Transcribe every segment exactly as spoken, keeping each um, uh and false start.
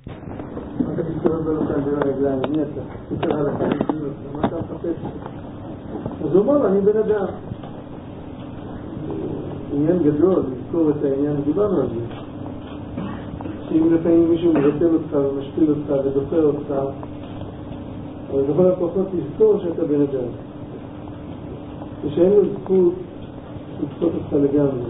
אתה תסתובב בלוקל בין הרגליים, מי אתה? תסתכל על החיים, מה אתה מחפש? אז הוא אומר לו, אני בן אדם. עניין גדול, לזכור את העניין, דיברנו על זה. שאם לפעמים מישהו מבטל אותך ומשפיל אותך ודוחר אותך, אבל בכל הפחות תזכור שאתה בן אדם. ושאין לו זכות לדחות אותך לגמרי.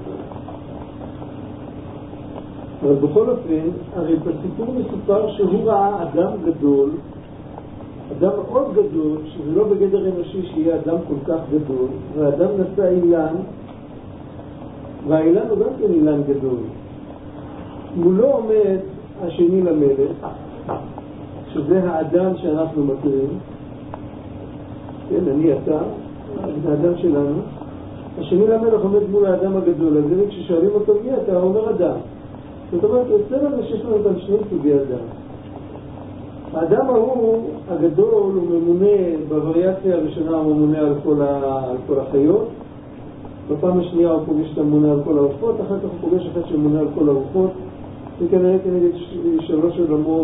אבל בכל אופן, הרי בסיפור מסופר שהוא ראה אדם גדול, אדם מאוד גדול, שזה לא בגדר אנושי שיהיה אדם כל כך גדול, והאדם נשא אילן, והאילן הוא גם כן אילן גדול. מולו עומד השני למלך, שזה האדם שאנחנו מכירים, כן, אני אתה, האדם שלנו. השני למלך עומד מול האדם הגדול, אז כששואלים אותו מי אתה, הוא אומר אדם. זאת אומרת, יוצא לנו שיש לנו כאן שני סוגי אדם. האדם ההוא, הגדול, הוא ממונה, בווריאציה הראשונה הוא ממונה על כל, ה... על כל החיות, בפעם השנייה הוא פוגש את הממונה על כל העופות, אחר כך הוא פוגש אחד שממונה על כל הרוחות, וכנראה כנגד שלוש עולמות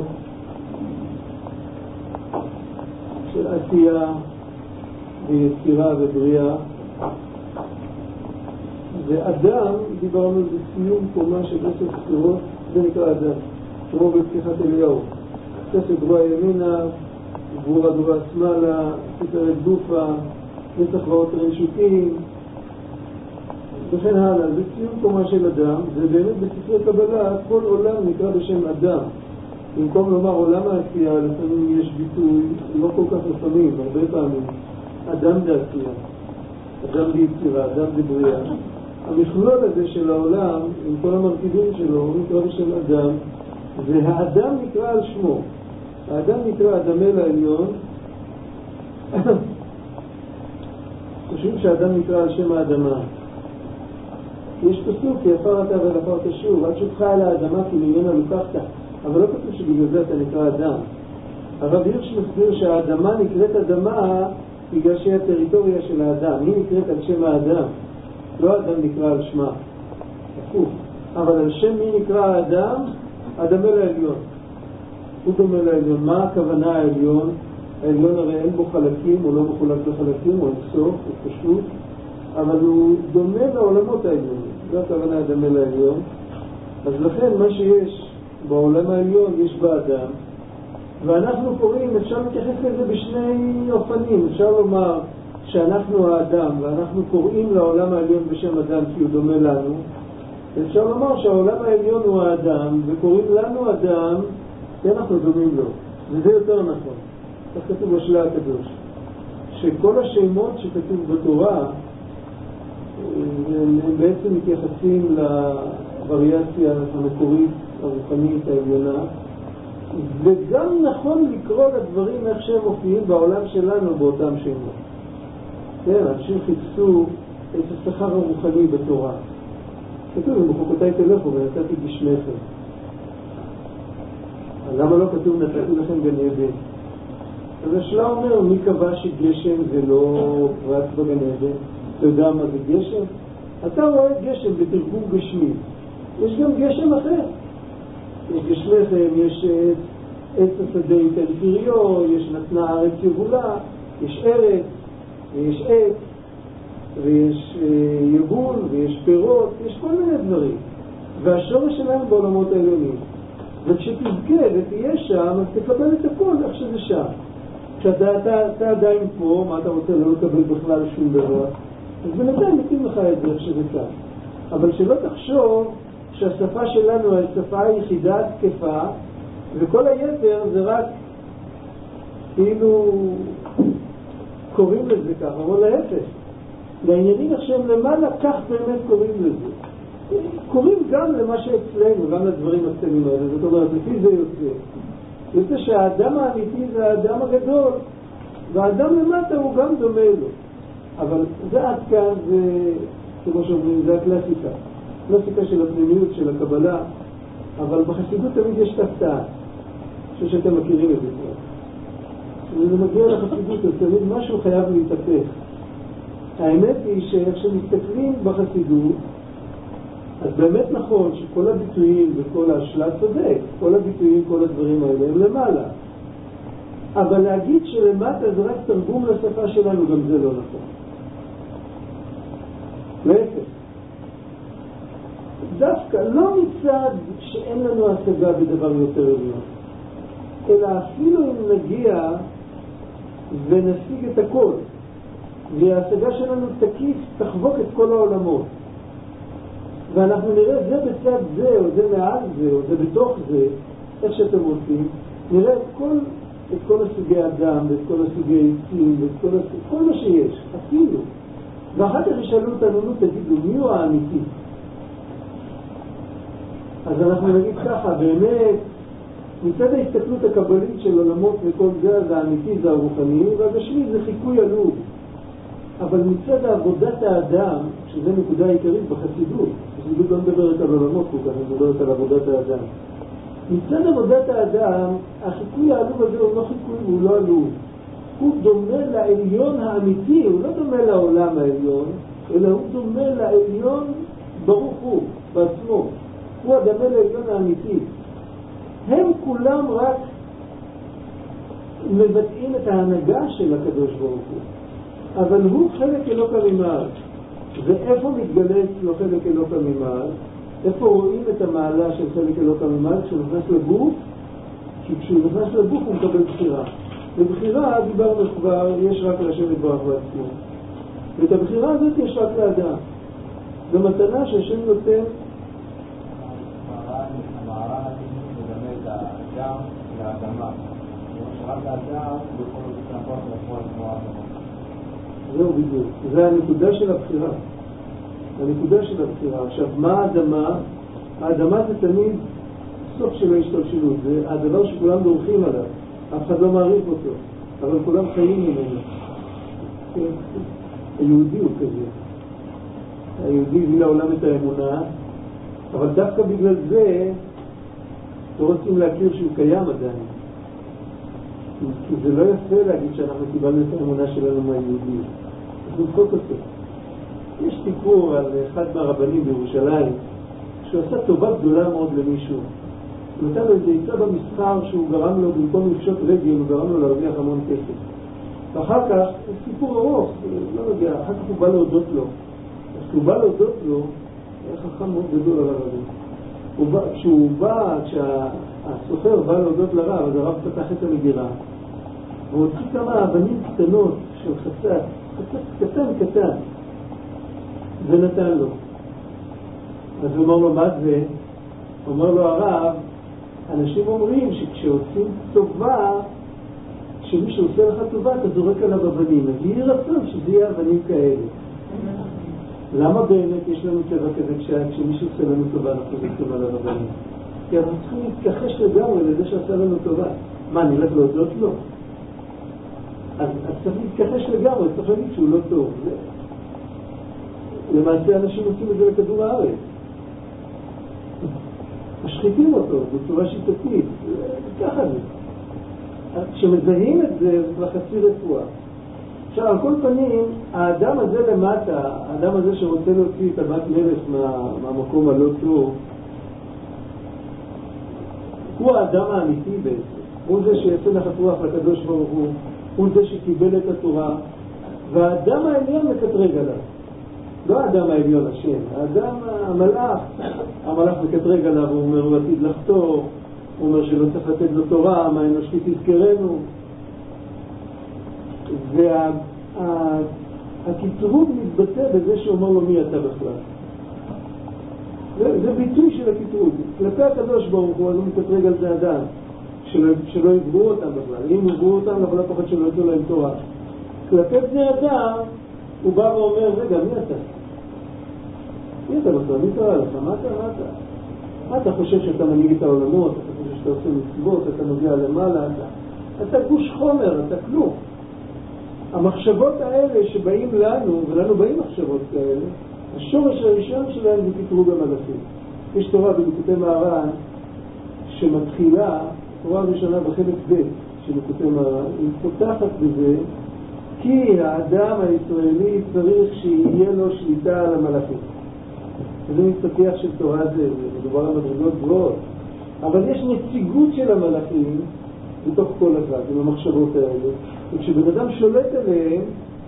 של עשייה ויצירה ובריאה. ואדם, דיברנו בסיום קומה של עשר ספירות, זה נקרא אדם, כמו בפתיחת אליהו. כסף גבוה ימינה, גבורה גבוה שמאלה, ספרת גופה, נצח ואות רנשוקים, וכן הלאה. זה סיום קומה של אדם, ובאמת בספרי קבלה כל עולם נקרא בשם אדם. במקום לומר עולם העשייה, לפעמים יש ביטוי, לא כל כך לפעמים, הרבה פעמים, אדם בעשייה, אדם ביצירה, אדם בבריאה. המכלול הזה של העולם, עם כל המרכיבים שלו, הוא נקרא בשם אדם, והאדם נקרא על שמו. האדם נקרא אדמל העליון. חושבים שהאדם נקרא על שם האדמה. יש פסוק, כי עפר אתה ולעפר תשוב, עד שובך על האדמה כי ממנה לוקחת. אבל לא כתוב שבגלל זה אתה נקרא אדם. הרב הירש מסביר שהאדמה נקראת אדמה בגלל שהיא הטריטוריה של האדם. היא נקראת על שם האדם. לא האדם נקרא על שמה. הפוך. אבל על שם מי נקרא האדם? אדמל העליון. הוא דומה לעליון. מה הכוונה העליון? העליון הרי אין בו חלקים, הוא לא מחולק לחלקים, הוא אינסוף, הוא פשוט, אבל הוא דומה לעולמות העליונים. זו הכוונה אדמל העליון. אז לכן מה שיש בעולם העליון יש באדם, ואנחנו קוראים, אפשר להתייחס לזה בשני אופנים. אפשר לומר שאנחנו האדם, ואנחנו קוראים לעולם העליון בשם אדם כי הוא דומה לנו. אפשר לומר שהעולם העליון הוא האדם, וקוראים לנו אדם כי אנחנו דומים לו. וזה יותר נכון. כך כתוב בשלה הקדוש. שכל השמות שכתוב בתורה, הם, הם בעצם מתייחסים לווריאציה המקורית, הרוחנית, העליונה. וגם נכון לקרוא לדברים איך שהם מופיעים בעולם שלנו באותם שמות. כן, אנשים חיפשו את השכר הרוחני בתורה. כתוב, אם בחוקותיי תלכו ונתתי גשמכם. למה לא כתוב נתתי לכם גן עדן? אז השלה אומר, מי קבע שגשם זה לא פרץ בגן עדן? אתה יודע מה זה גשם? אתה רואה גשם בתרגום גשמי. יש גם גשם אחר. יש גשמכם, יש עץ השדה איתן פריו, יש נתנה ארץ יבולה, יש ארץ, ויש עץ, ויש יבול, ויש פירות, יש כל מיני דברים. והשורש שלהם בעולמות העליונים. וכשתזכה ותהיה שם, אז תקבל את הכל איך שזה שם. כשאתה אתה, אתה עדיין פה, מה אתה רוצה? לא לקבל בכלל שום דבר. אז בינתיים נתאים לך את זה איך שזה כאן. אבל שלא תחשוב שהשפה שלנו היא השפה היחידה התקפה, וכל היתר זה רק כאילו קוראים לזה ככה, אבל להפך. לעניינים עכשיו למעלה, כך באמת קוראים לזה. קוראים גם למה שאצלנו, גם לדברים הקטנים האלה. זאת אומרת, לפי זה יוצא. יוצא שהאדם האמיתי זה האדם הגדול, והאדם למטה הוא גם דומה לו. אבל זה עד כאן, זה, כמו שאומרים, זה הקלאסיקה. הקלאסיקה של הפנימיות, של הקבלה. אבל בחסידות תמיד יש תפתעה. אני חושב שאתם מכירים את זה כבר. כשזה מגיע לחסידות, אז תמיד משהו חייב להתהפך. האמת היא שאיך שמסתכלים בחסידות, אז באמת נכון שכל הביטויים וכל השלט צודק, כל הביטויים, כל הדברים האלה הם למעלה. אבל להגיד שלמטה זה רק תרגום לשפה שלנו, גם זה לא נכון. להפך. דווקא לא מצד שאין לנו השגה בדבר יותר עליון, אלא אפילו אם נגיע ונשיג את הכל, וההשגה שלנו תקיף, תחבוק את כל העולמות. ואנחנו נראה זה בצד זה, או זה מעל זה, או זה בתוך זה, איך שאתם רוצים, נראה את כל, את כל הסוגי אדם, ואת כל הסוגי עצים, ואת כל, הסוג, כל מה שיש, אפילו. ואחר כך ישאלו אותנו, נו תגידו, מי הוא האמיתי? אז אנחנו נגיד ככה, באמת, מצד ההסתכלות הקבלית של עולמות וכל זה, אז האמיתי זה הרוחני, והגשמי זה חיקוי עלוב. אבל מצד עבודת האדם, שזה נקודה העיקרית בחסידות, החסידות לא מדברת על עולמות כל כך, היא מדברת על עבודת האדם. מצד עבודת האדם, החיקוי העלוב הזה הוא לא חיקוי, הוא לא עלוב. הוא דומה לעליון האמיתי, הוא לא דומה לעולם העליון, אלא הוא דומה לעליון ברוך הוא, בעצמו. הוא הדומה לעליון האמיתי. הם כולם רק מבטאים את ההנהגה של הקדוש ברוך הוא. אבל הוא חלק אלוקא ממעל. ואיפה מתגלה אצלו חלק אלוקא ממעל? איפה רואים את המעלה של חלק אלוקא ממעל? כשהוא נכנס לגוף, כי כשהוא נכנס לגוף הוא מקבל בחירה. ובחירה, דיברנו כבר, יש רק לשבת ברוך בעצמו. ואת הבחירה הזאת יש רק לאדם. זו מתנה שהשם נותן. המערה מדמה את האדם לאדמה. רק האדם יכול להפוך לפועל כמו האדמה. זהו בדיוק. זה הנקודה של הבחירה. הנקודה של הבחירה. עכשיו, מה האדמה? האדמה זה תמיד סוף של ההשתלשלות. זה הדבר שכולם דורכים עליו. אף אחד לא מעריך אותו. אבל כולם חיים ממנו. היהודי הוא כזה. היהודי הביא לעולם את האמונה, אבל דווקא בגלל זה לא רוצים להכיר שהוא קיים עדיין. כי זה לא יפה להגיד שאנחנו קיבלנו את האמונה שלנו מהיהודים. אז נמחוק אותו. יש סיפור על אחד מהרבנים בירושלים שעושה טובה גדולה מאוד למישהו. הוא נתן לו איזה עיצה במסחר שהוא גרם לו, במקום לפשוט רגל, הוא גרם לו להרוויח המון כסף. ואחר כך, זה סיפור ארוך, לא יודע, אחר כך הוא בא להודות לו. אז כשהוא בא להודות לו, היה חכם מאוד גדול על הרב. כשהוא בא, כשהסוחר בא להודות לרב, אז הרב פתח את המגירה, והוא הוציא כמה אבנים קטנות של חצץ, חצץ קטן קטן, ונתן לו. אז הוא אומר לו, מה זה? הוא אומר לו, הרב, אנשים אומרים שכשעושים טובה, כשמישהו עושה לך טובה, אתה זורק עליו אבנים. אז יהיה רצון שזה יהיה אבנים כאלה. למה באמת יש לנו טבע כזה כשמישהו עושה לנו טובה, אנחנו זורקים עליו אבנים? כי אנחנו צריכים להתכחש לגמרי לזה שעשה לנו טובה. מה, נלך להודות לו? אז, אז צריך להתכחש לגמרי, צריך להגיד שהוא לא טוב. זה... למעשה אנשים עושים את זה לכדור הארץ. משחיתים אותו בצורה שיטתית. ככה זה. כשמזהים את זה, זה כבר חצי רפואה. עכשיו, על כל פנים, האדם הזה למטה, האדם הזה שרוצה להוציא את הבת מלך מה, מהמקום הלא טוב, הוא האדם האמיתי בעצם. הוא זה שיצא נחת רוח לקדוש ברוך הוא, הוא זה שקיבל את התורה, והאדם העליון מקטרג עליו. לא האדם העליון השם, האדם המלאך. המלאך מקטרג עליו, הוא אומר, הוא עתיד לחתור, הוא אומר שלא צריך לתת לו תורה, מה אנושתי תזכרנו. והקיטרוג מתבטא בזה שאומר לו מי אתה בכלל. זה, זה ביטוי של הקיטרוג. כלפי הקדוש ברוך הוא, אז הוא מקטרג על זה אדם, שלא, שלא יגברו אותם בכלל. אם יגברו אותם, אבל לא פחות שלא יתנו להם תורה. כלפי בני אדם, הוא בא ואומר, רגע, מי אתה? מי אתה בכלל? מי קרא לך? מה אתה? מה אתה? מה אתה חושב שאתה מנהיג את העולמות? אתה חושב שאתה עושה מצוות? אתה נוגע למעלה? אתה, אתה גוש חומר, אתה כלום. המחשבות האלה שבאים לנו, ולנו באים מחשבות כאלה, השורש הראשון שלהם זה קטרוג המלאכים. יש תורה בליקוטי מהר"ן שמתחילה, תורה ראשונה בחלק ב' של ליקוטי מהר"ן, היא פותחת בזה, כי האדם הישראלי צריך שיהיה לו שליטה על המלאכים. זה מתפתח של תורה זה, מדובר על מדרגות גבוהות. אבל יש נציגות של המלאכים בתוך כל הזמן, עם המחשבות האלה. וכשבן אדם שולט עליהם,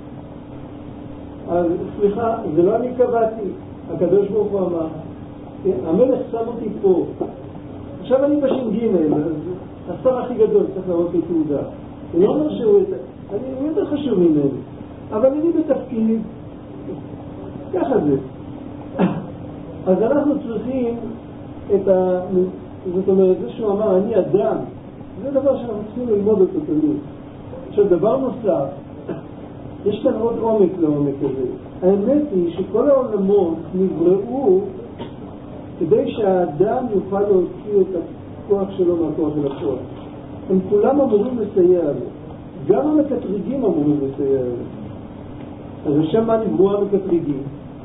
אז סליחה, זה לא אני קבעתי. הקדוש ברוך הוא אמר, המלך שם אותי פה. עכשיו אני בש"ג, אז השר הכי גדול צריך להראות לי תעודה. הוא לא אומר שהוא, אני יותר חשוב ממני, אבל אני בתפקיד, ככה זה. אז אנחנו צריכים את ה... זאת אומרת, זה שהוא אמר, אני אדם, זה דבר שאנחנו צריכים ללמוד אותו תמיד. עכשיו, דבר נוסף, יש כאן עוד עומק לעומק הזה. האמת היא שכל העולמות נבראו כדי שהאדם יוכל להוציא את הכוח שלו מהכוח של הכוח. הם כולם אמורים לסייע לו. גם המקטרגים אמורים לסייע לו. אז לשם מה נבראו המקטרגים?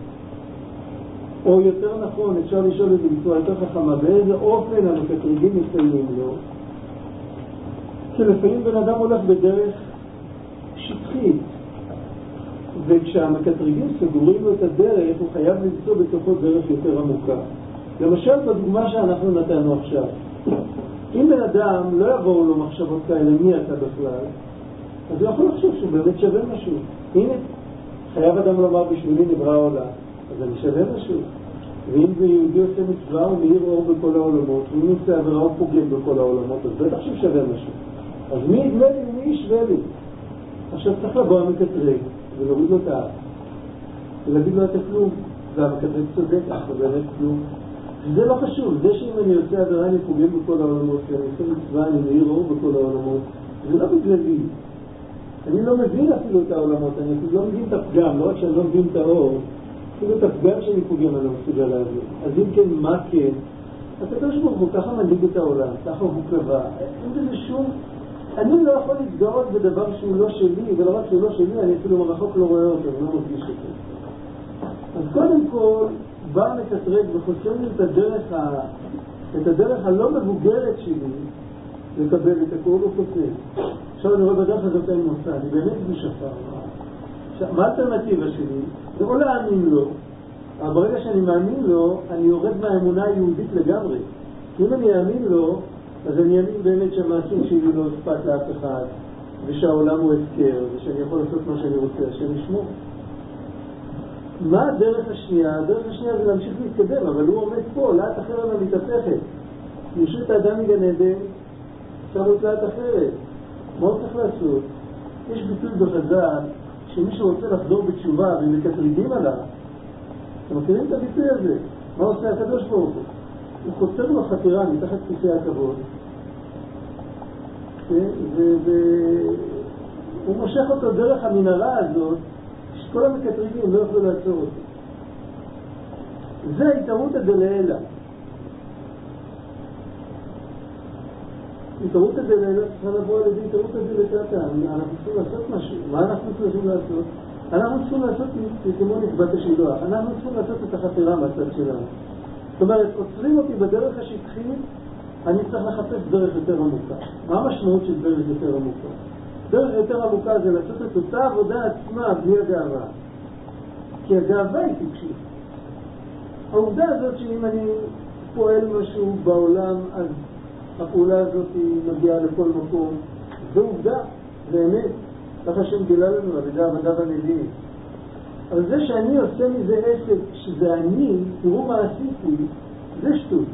או יותר נכון, אפשר לשאול את זה בצורה יותר חכמה, באיזה אופן המקטרגים מסייעים לו? כי לפעמים בן אדם הולך בדרך שטחית, וכשהמקטרגים סגורים לו את הדרך, הוא חייב למצוא בתוכו דרך יותר עמוקה. למשל, בדוגמה שאנחנו נתנו עכשיו, אם בן אדם לא יבואו לו מחשבות כאלה, מי אתה בכלל? אז הוא יכול לחשוב שהוא באמת שווה משהו. הנה, חייב אדם לומר בשבילי נברא העולם, אז אני שווה משהו. ואם זה יהודי עושה מצווה, הוא מאיר אור בכל העולמות, ואם נושא עבירה הוא פוגם בכל העולמות, אז בטח שהוא שווה משהו. אז מי ידמה לי ומי ישווה לי? עכשיו צריך לבוא המקטרג ולהוריד לו את האף ולהגיד לו את הכלום, והמקטרג צודק, אך זה באמת כלום. זה לא חשוב, זה שאם אני עושה עבירה אני פוגם בכל העולמות, כי אני עושה מצווה, אני מאיר אור בכל העולמות, זה לא בגללי. אני לא מבין אפילו את העולמות, אני אפילו לא מבין את הפגם, לא רק שאני לא מבין את האור, אפילו את הפגם שאני פוגם אני לא מסוגל להבין. אז אם כן, מה כן? הקדוש ברוך הוא ככה מנהיג את העולם, ככה הוא קבע. אין בזה שום... אני לא יכול להתגאות בדבר שהוא לא שלי, ולא רק שהוא לא שלי, אני אפילו מרחוק לא רואה אותו, אני לא מרגיש אותו. אז קודם כל, בא מקטרג וחוסם לי את הדרך, ה... את הדרך הלא מבוגרת שלי לקבל את הכל, הוא חוסם. עכשיו אני רואה בדרך הזאת אין מוצא, אני באמת בשפר. עכשיו, מה האלטרנטיבה שלי? זה לא להאמין לו, אבל ברגע שאני מאמין לו, אני יורד מהאמונה היהודית לגמרי. כי אם אני אאמין לו, אז אני אאמין באמת שהמעשים שלי לא אכפת לאף אחד, ושהעולם הוא הפקר, ושאני יכול לעשות מה שאני רוצה, שאני אשמור. מה הדרך השנייה? הדרך השנייה זה להמשיך להתקדם, אבל הוא עומד פה, לאט אחרת מתהפכת. ישו את האדם מגן עדן, שמו את לאט אחרת. מה הוא צריך לעשות? יש ביטוי בחז"ל, שמי שרוצה לחזור בתשובה ומקטרגים עליו, אתם מכירים את הביטוי הזה? מה עושה הקדוש ברוך הוא? הוא חוצר לו חתירה מתחת כיסא הכבוד, והוא מושך אותו דרך המנהרה הזאת, שכל המקטרגים לא יכולו לעצור אותו. זה ההתערות הדלעילה. התערות הדלעילה צריכה לבוא על ידי התערות הדלעילה. אנחנו צריכים לעשות משהו. מה אנחנו צריכים לעשות? אנחנו צריכים לעשות כמו נקבת השילוח. אנחנו צריכים לעשות את החתירה מהצד שלנו. זאת אומרת, עוצרים אותי בדרך השטחית, אני צריך לחפש דרך יותר עמוקה. מה המשמעות של דרך יותר עמוקה? דרך יותר עמוקה זה לעשות את אותה עבודה עצמה בלי הגאווה. כי הגאווה היא טיפשית. העובדה הזאת שאם אני פועל משהו בעולם, אז הפעולה הזאת מגיעה לכל מקום. זו עובדה, זה אמת. ככה שמגילה לנו על ידי העבודה והנביאים. אבל זה שאני עושה מזה עסק שזה אני, תראו מה עשיתי, זה שטות.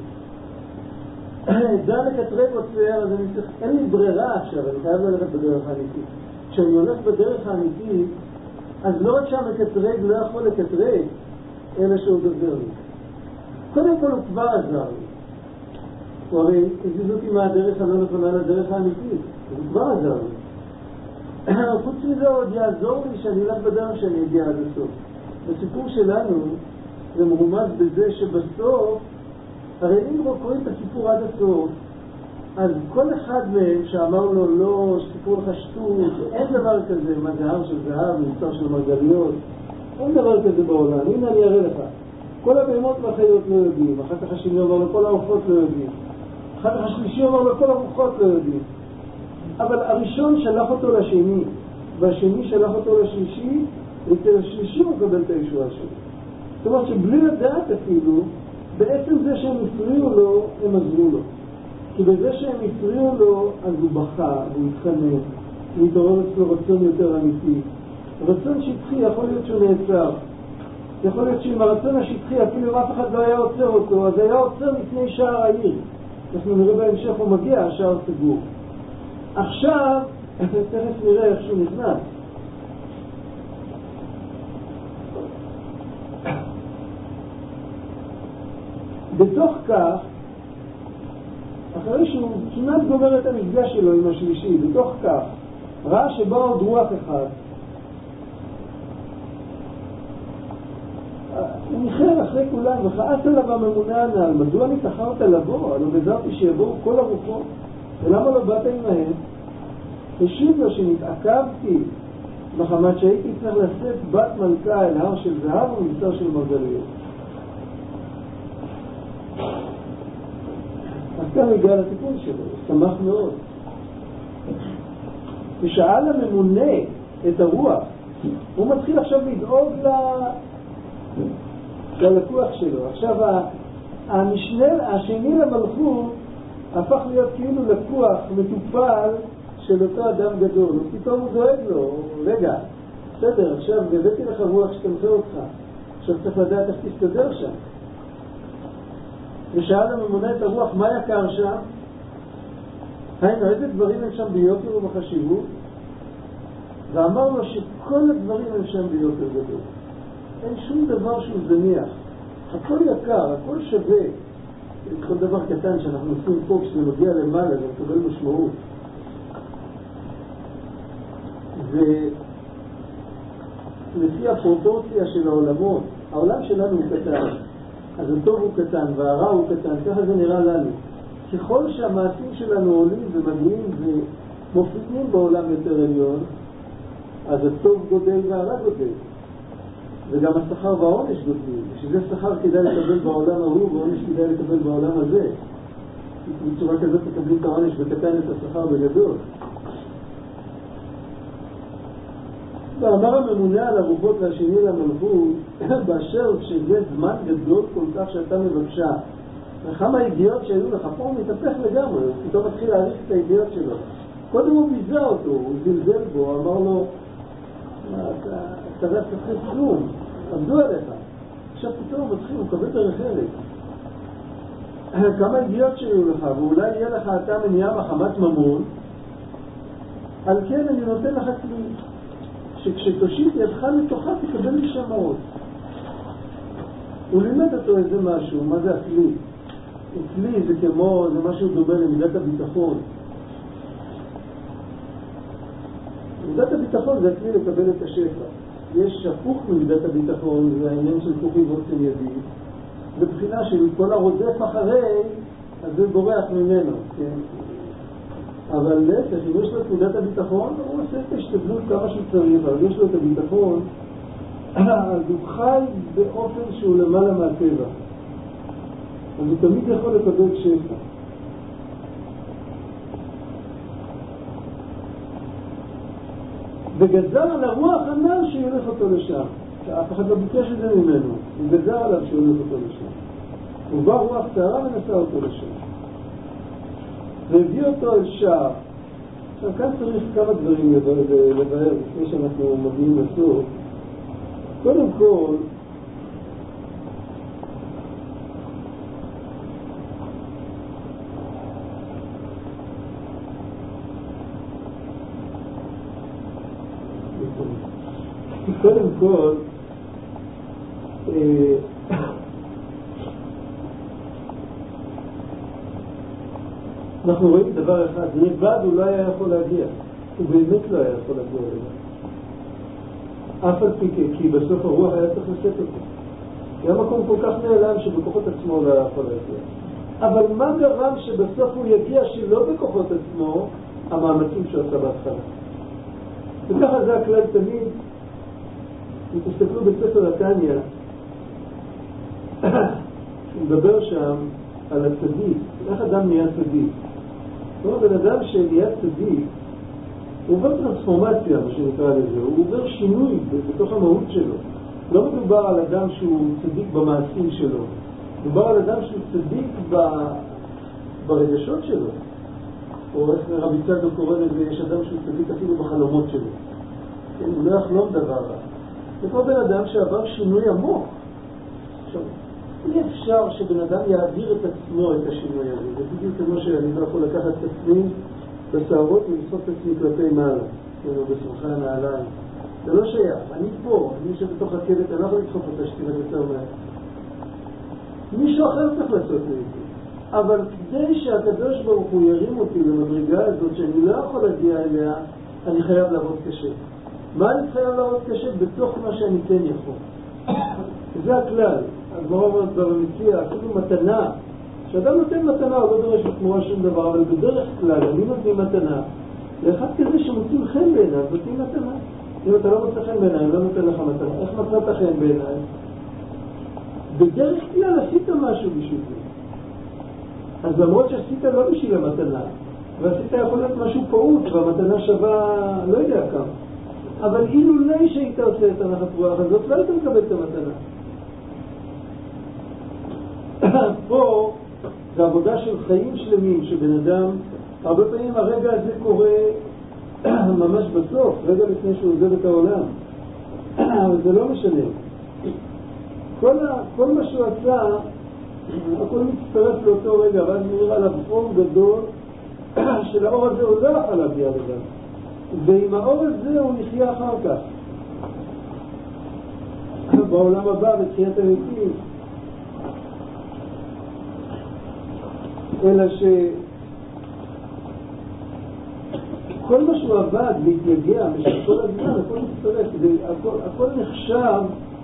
זה לקטרג עוצר, אז אני צריך, אין לי ברירה עכשיו, אני חייב ללכת בדרך האמיתית. כשאני הולך בדרך האמיתית, אז לא רק שהמקטרג לא יכול לקטרג, אלא שהוא עוזר לי. קודם כל הוא כבר עזר לי. הוא הרי הזיז אותי מהדרך הלא נכונה לדרך האמיתית, הוא כבר עזר לי. חוץ מזה עוד יעזור לי שאני אלך בדרך שאני אגיע עד הסוף. בסיפור שלנו זה מרומז בזה שבסוף, הרי אם קוראים את הסיפור עד הסוף, אז כל אחד מהם שאמר לו לא, סיפור לך שטות, אין דבר כזה, מה זה הר של זהב, מבצר של מרגליות, אין דבר כזה בעולם. הנה אני אראה לך. כל הבהמות והחיות לא יודעים, אחר כך השני אומר לו כל העופות לא יודעים, אחר כך השלישי אומר לו כל הרוחות לא יודעים. אבל הראשון שלח אותו לשני, והשני שלח אותו לשלישי, ואצל השלישי הוא מקבל את הישועה שלו. זאת אומרת שבלי לדעת אפילו, בעצם זה שהם הפריעו לו, הם עזרו לו. כי בזה שהם הפריעו לו, אז הוא בכה, והוא התחנן, הוא התעורר אצלו רצון יותר אמיתי. רצון שטחי יכול להיות שהוא נעצר. יכול להיות שעם הרצון השטחי אפילו אם אף אחד לא היה עוצר אותו, אז היה עוצר לפני שער העיר. אנחנו נראה בהמשך, הוא מגיע, השער סגור. עכשיו, תכף נראה איך שהוא נכנס. בתוך כך, אחרי שהוא כמעט גומר את המפגש שלו עם השלישי, בתוך כך, ראה שבא עוד רוח אחד. הוא ניחר אחרי כולם וכעס עליו הממונה הנ"ל, מדוע נתאחרת לבוא? הלוא בזרתי שיבואו כל הרוחות, ולמה לא באת עמהם? השיב לו שנתעכבתי מחמת שהייתי צריך לשאת בת מלכה אל הר של זהב ומבשר של מרגליות. אז כאן הגיע לטיפול שלו, הוא שמח מאוד. כשאל הממונה את הרוח, הוא מתחיל עכשיו לדאוג ל... ללקוח שלו. עכשיו המשנה השני למלכות הפך להיות כאילו לקוח מטופל של אותו אדם גדול, ופתאום הוא דואג לו, רגע, בסדר, עכשיו הבאתי לך רוח שתנחה אותך, עכשיו צריך לדעת איך תסתדר שם. ושאל הממונה את הרוח, מה יקר שם? היינו, איזה דברים הם שם ביוקר ובחשיבות? ואמר לו שכל הדברים הם שם ביוקר גדול. אין שום דבר שהוא זניח. הכל יקר, הכל שווה. כל דבר קטן שאנחנו עושים פה, כשזה מגיע למעלה, זה מקבל משמעות. ולפי הפרופורציה של העולמות, העולם שלנו הוא קטן. אז הטוב הוא קטן והרע הוא קטן, ככה זה נראה לנו. ככל שהמעשים שלנו עולים ומגיעים ומופיעים בעולם יותר עליון, אז הטוב גודל והרע גודל. וגם השכר והעונש גודלים. שזה שכר כדאי לקבל בעולם ההוא ועונש כדאי לקבל בעולם הזה. בצורה כזאת תקבלים את העונש וקטן את השכר בגדול. ואמר הממונה על הרוחות והשני למלכות, באשר שזה זמן גדול כל כך שאתה מבקשה, וכמה ידיעות שהיו לך, פה הוא מתהפך לגמרי, הוא פתאום מתחיל להעריך את הידיעות שלו. קודם הוא ביזה אותו, הוא זלזל בו, אמר לו, אתה לא צריך כלום, עמדו עליך. עכשיו פתאום הוא מתחיל, הוא מקבל דרך ארץ. כמה ידיעות שהיו לך, ואולי יהיה לך אתה מניעה מחמת ממון, על כן אני נותן לך כלי. שכשתושיט ידך לתוכה תקבל משמעות. הוא לימד אותו איזה משהו, מה זה הכלי? הכלי זה כמו, זה משהו דומה למידת הביטחון. מידת הביטחון זה הכלי לקבל את השפע. יש הפוך ממידת הביטחון, זה העניין של כוחי ועוצם ידי. בבחינה של כל הרודף אחרי, אז זה בורח ממנו, כן? אבל להפך, אם יש לו את מידת הביטחון, הוא עושה את השתדלות כמה שהוא צריך, אבל יש לו את הביטחון, אז הוא חי באופן שהוא למעלה מהטבע. אז הוא תמיד יכול לקבל שפע. וגזר על הרוח הנ"ל שילך אותו לשם. אף אחד לא ביקש את זה ממנו. הוא גזר עליו שילך אותו לשם. הוא בא רוח צערה ונשא אותו לשם. והביא אותו אל שער. עכשיו כאן צריך כמה דברים לבאר לפני שאנחנו מגיעים לסוף. קודם כל, קודם כל, אנחנו רואים דבר אחד, לבד הוא לא היה יכול להגיע, הוא באמת לא היה יכול להגיע לבד. אף על פי כי בסוף הרוח היה צריך לשאת אותו. היה מקום כל כך נעלם שבכוחות עצמו לא היה יכול להגיע. אבל מה גרם שבסוף הוא יגיע שלא בכוחות עצמו, המאמצים שהוא עשה בהתחלה. וככה זה הכלל תמיד. אם תסתכלו בספר התניא, הוא מדבר שם על הצדיק, איך אדם נהיה צדיק. זאת אומרת, בן אדם שנהיה צדיק, הוא עובר טרנספורמציה, מה שנקרא לזה, הוא עובר שינוי בתוך המהות שלו. לא מדובר על אדם שהוא צדיק במעשים שלו, מדובר על אדם שהוא צדיק ב... ברגשות שלו. או איך רבי צדוק קורא לזה, יש אדם שהוא צדיק אפילו בחלומות שלו. כן, הוא לא יחלום דבר רע. זה כמו בן אדם שעבר שינוי עמוק. עכשיו, אי אפשר שבן אדם יעביר את עצמו את השינוי הזה. זה בדיוק כמו שאני לא יכול לקחת את עצמי בסערות ולסחוף את עצמי כלפי מעלה, כאילו בשמחה הנעליים. זה לא שייך, אני פה, אני יושב בתוך רכבת, אני לא יכול לדחוף אותה שתלך יותר מהר. מישהו אחר צריך לעשות לי את זה. אבל כדי שהקדוש ברוך הוא ירים אותי למדרגה הזאת שאני לא יכול להגיע אליה, אני חייב לעבוד קשה. מה אני חייב לעבוד קשה? בתוך מה שאני כן יכול. זה הכלל. הגמרא אומרת במציאה, אפילו מתנה. כשאדם נותן מתנה הוא לא דורש בתמורה שום דבר, אבל בדרך כלל אני נותנים מתנה לאחד כזה שמוצאים חן בעיניו, נותנים מתנה. אם אתה לא מוצא חן בעיניי, לא נותן לך מתנה. איך מצאת חן בעיניי? בדרך כלל עשית משהו בשביל זה. אז למרות שעשית לא בשביל המתנה, ועשית יכול להיות משהו פעוט, והמתנה שווה לא יודע כמה. אבל אילולי שהיית עושה את הנחת רוח הזאת, לא היית מקבל את המתנה. פה זה עבודה של חיים שלמים שבן אדם, הרבה פעמים הרגע הזה קורה ממש בסוף, רגע לפני שהוא עוזב את העולם. אבל זה לא משנה. כל, ה, כל מה שהוא עשה, הכל מצטרף לאותו רגע, ואז נראה עליו אור גדול של האור הזה הוא לא יכול להגיע לבד. ועם האור הזה הוא יחיה אחר כך. בעולם הבא, בתחיית המתים. אלא ש... כל מה שהוא עבד והתייגע משך כל הזמן, הכל מצטרף, הכל, הכל נחשב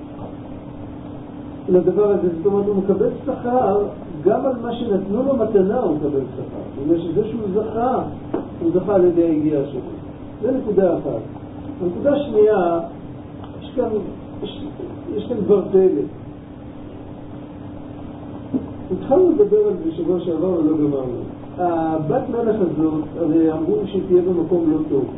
לדבר הזה. זאת אומרת, הוא מקבל שכר גם על מה שנתנו לו מתנה הוא מקבל שכר. בגלל שזה שהוא זכה, הוא זכה על ידי היגיעה שלו. זה נקודה אחת. הנקודה שנייה, יש כאן, יש, יש כאן דבר פלא. התחלנו לדבר על זה שבוע שעבר ולא גמרנו. הבת מלך הזאת, הרי אמרו שהיא תהיה במקום לא טוב.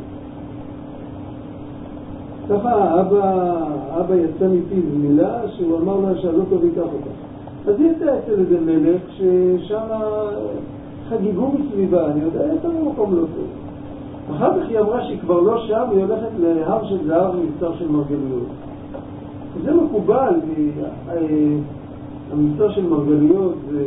ככה אבא, אבא יצא מפיו מילה שהוא אמר לה שהלא טוב ייקח אותה. אז היא הייתה אצל איזה מלך ששם חגיגו מסביבה, אני יודע, הייתה במקום לא טוב. אחר כך היא אמרה שהיא כבר לא שם, היא הולכת להר של זהב ומבצר של מרגליות. זה מקובל, המבצר של מרגליות זה...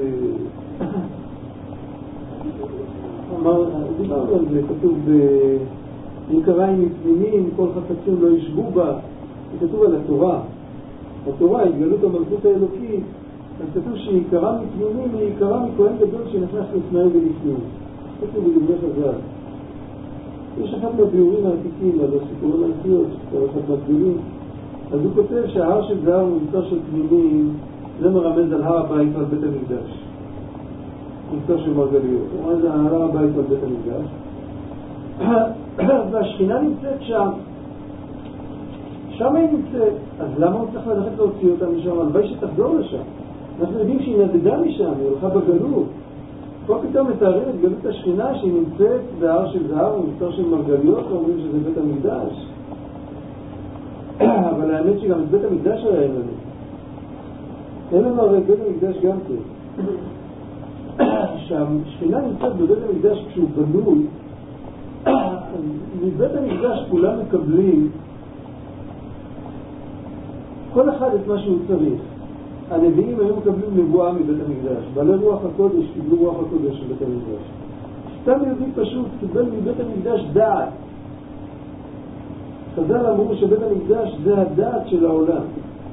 אמר, דיברנו על זה, כתוב ביקריים מפנימים, כל חפצים לא ישבו בה, זה כתוב על התורה. התורה, התגלות המלכות האלוקית, אז כתוב שעיקרה מפנימים היא עיקרה מכהן גדול שנכנס לפני ולפנים. כתוב בדברי חז"ל. יש אחד מהביאורים העתיקים על הסיפורים העתיות, כל אחד מהגדולים. אז הוא כותב שההר של זהב ומבצר של פנימים, זה מרמז על הר הבית ועל בית המקדש. מבצר של מרגליות. הוא אומר, זה הר הבית ועל בית המקדש. והשכינה נמצאת שם. שם היא נמצאת. אז למה הוא צריך ללכת להוציא אותה משם? הלוואי שתחזור לשם. אנחנו יודעים שהיא נדדה משם, היא הולכה בגלות. פה פתאום מתארים את גלות השכינה שהיא נמצאת בהר של זהב ומבצר של מרגליות, ואומרים שזה בית המקדש. אבל האמת שגם את בית המקדש היה אין לנו. אין לנו הרי בית המקדש גם כן. שהשכינה נמצאת בבית המקדש כשהוא בנוי, מבית המקדש כולם מקבלים כל אחד את מה שהוא צריך. הנביאים היו מקבלים נבואה מבית המקדש. בעלי רוח הקודש קיבלו רוח הקודש של בית המקדש. סתם יהודי פשוט קיבל מבית המקדש דעת. חז"ל אמרו שבית המקדש זה הדעת של העולם.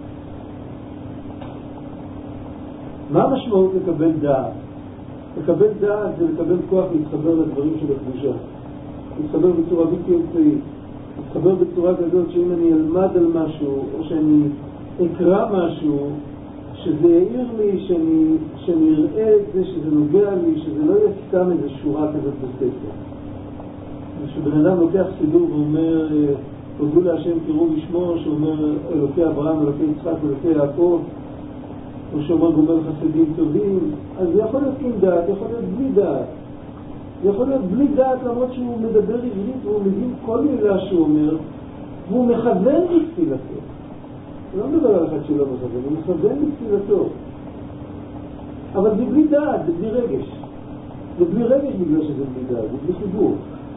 מה המשמעות לקבל דעת? לקבל דעת זה לקבל כוח להתחבר לדברים של הקדושה. להתחבר בצורה בלתי אמצעית. להתחבר בצורה כזאת שאם אני אלמד על משהו או שאני אקרא משהו, שזה יעיר לי, שאני, שאני אראה את זה, שזה נוגע לי, שזה לא יהיה סתם איזו שורה כזאת בספר. כשבן אדם לוקח סידור ואומר, תודו להשם קראו בשמו, שאומר אלוקי אברהם, אלוקי יצחק, אלוקי יעקב, או שאומר גומל חסידים טובים, אז זה יכול להיות עם דעת, יכול להיות בלי דעת. זה יכול להיות בלי דעת למרות שהוא מדבר עברית והוא מבין כל מילה שהוא אומר, והוא מכוון בתפילתו. לא מדבר על אחד שלא מכוון, הוא מכוון בתפילתו. אבל זה בלי דעת, זה בלי רגש. זה בלי רגש בגלל שזה בלי דעת, זה בלי חיבור.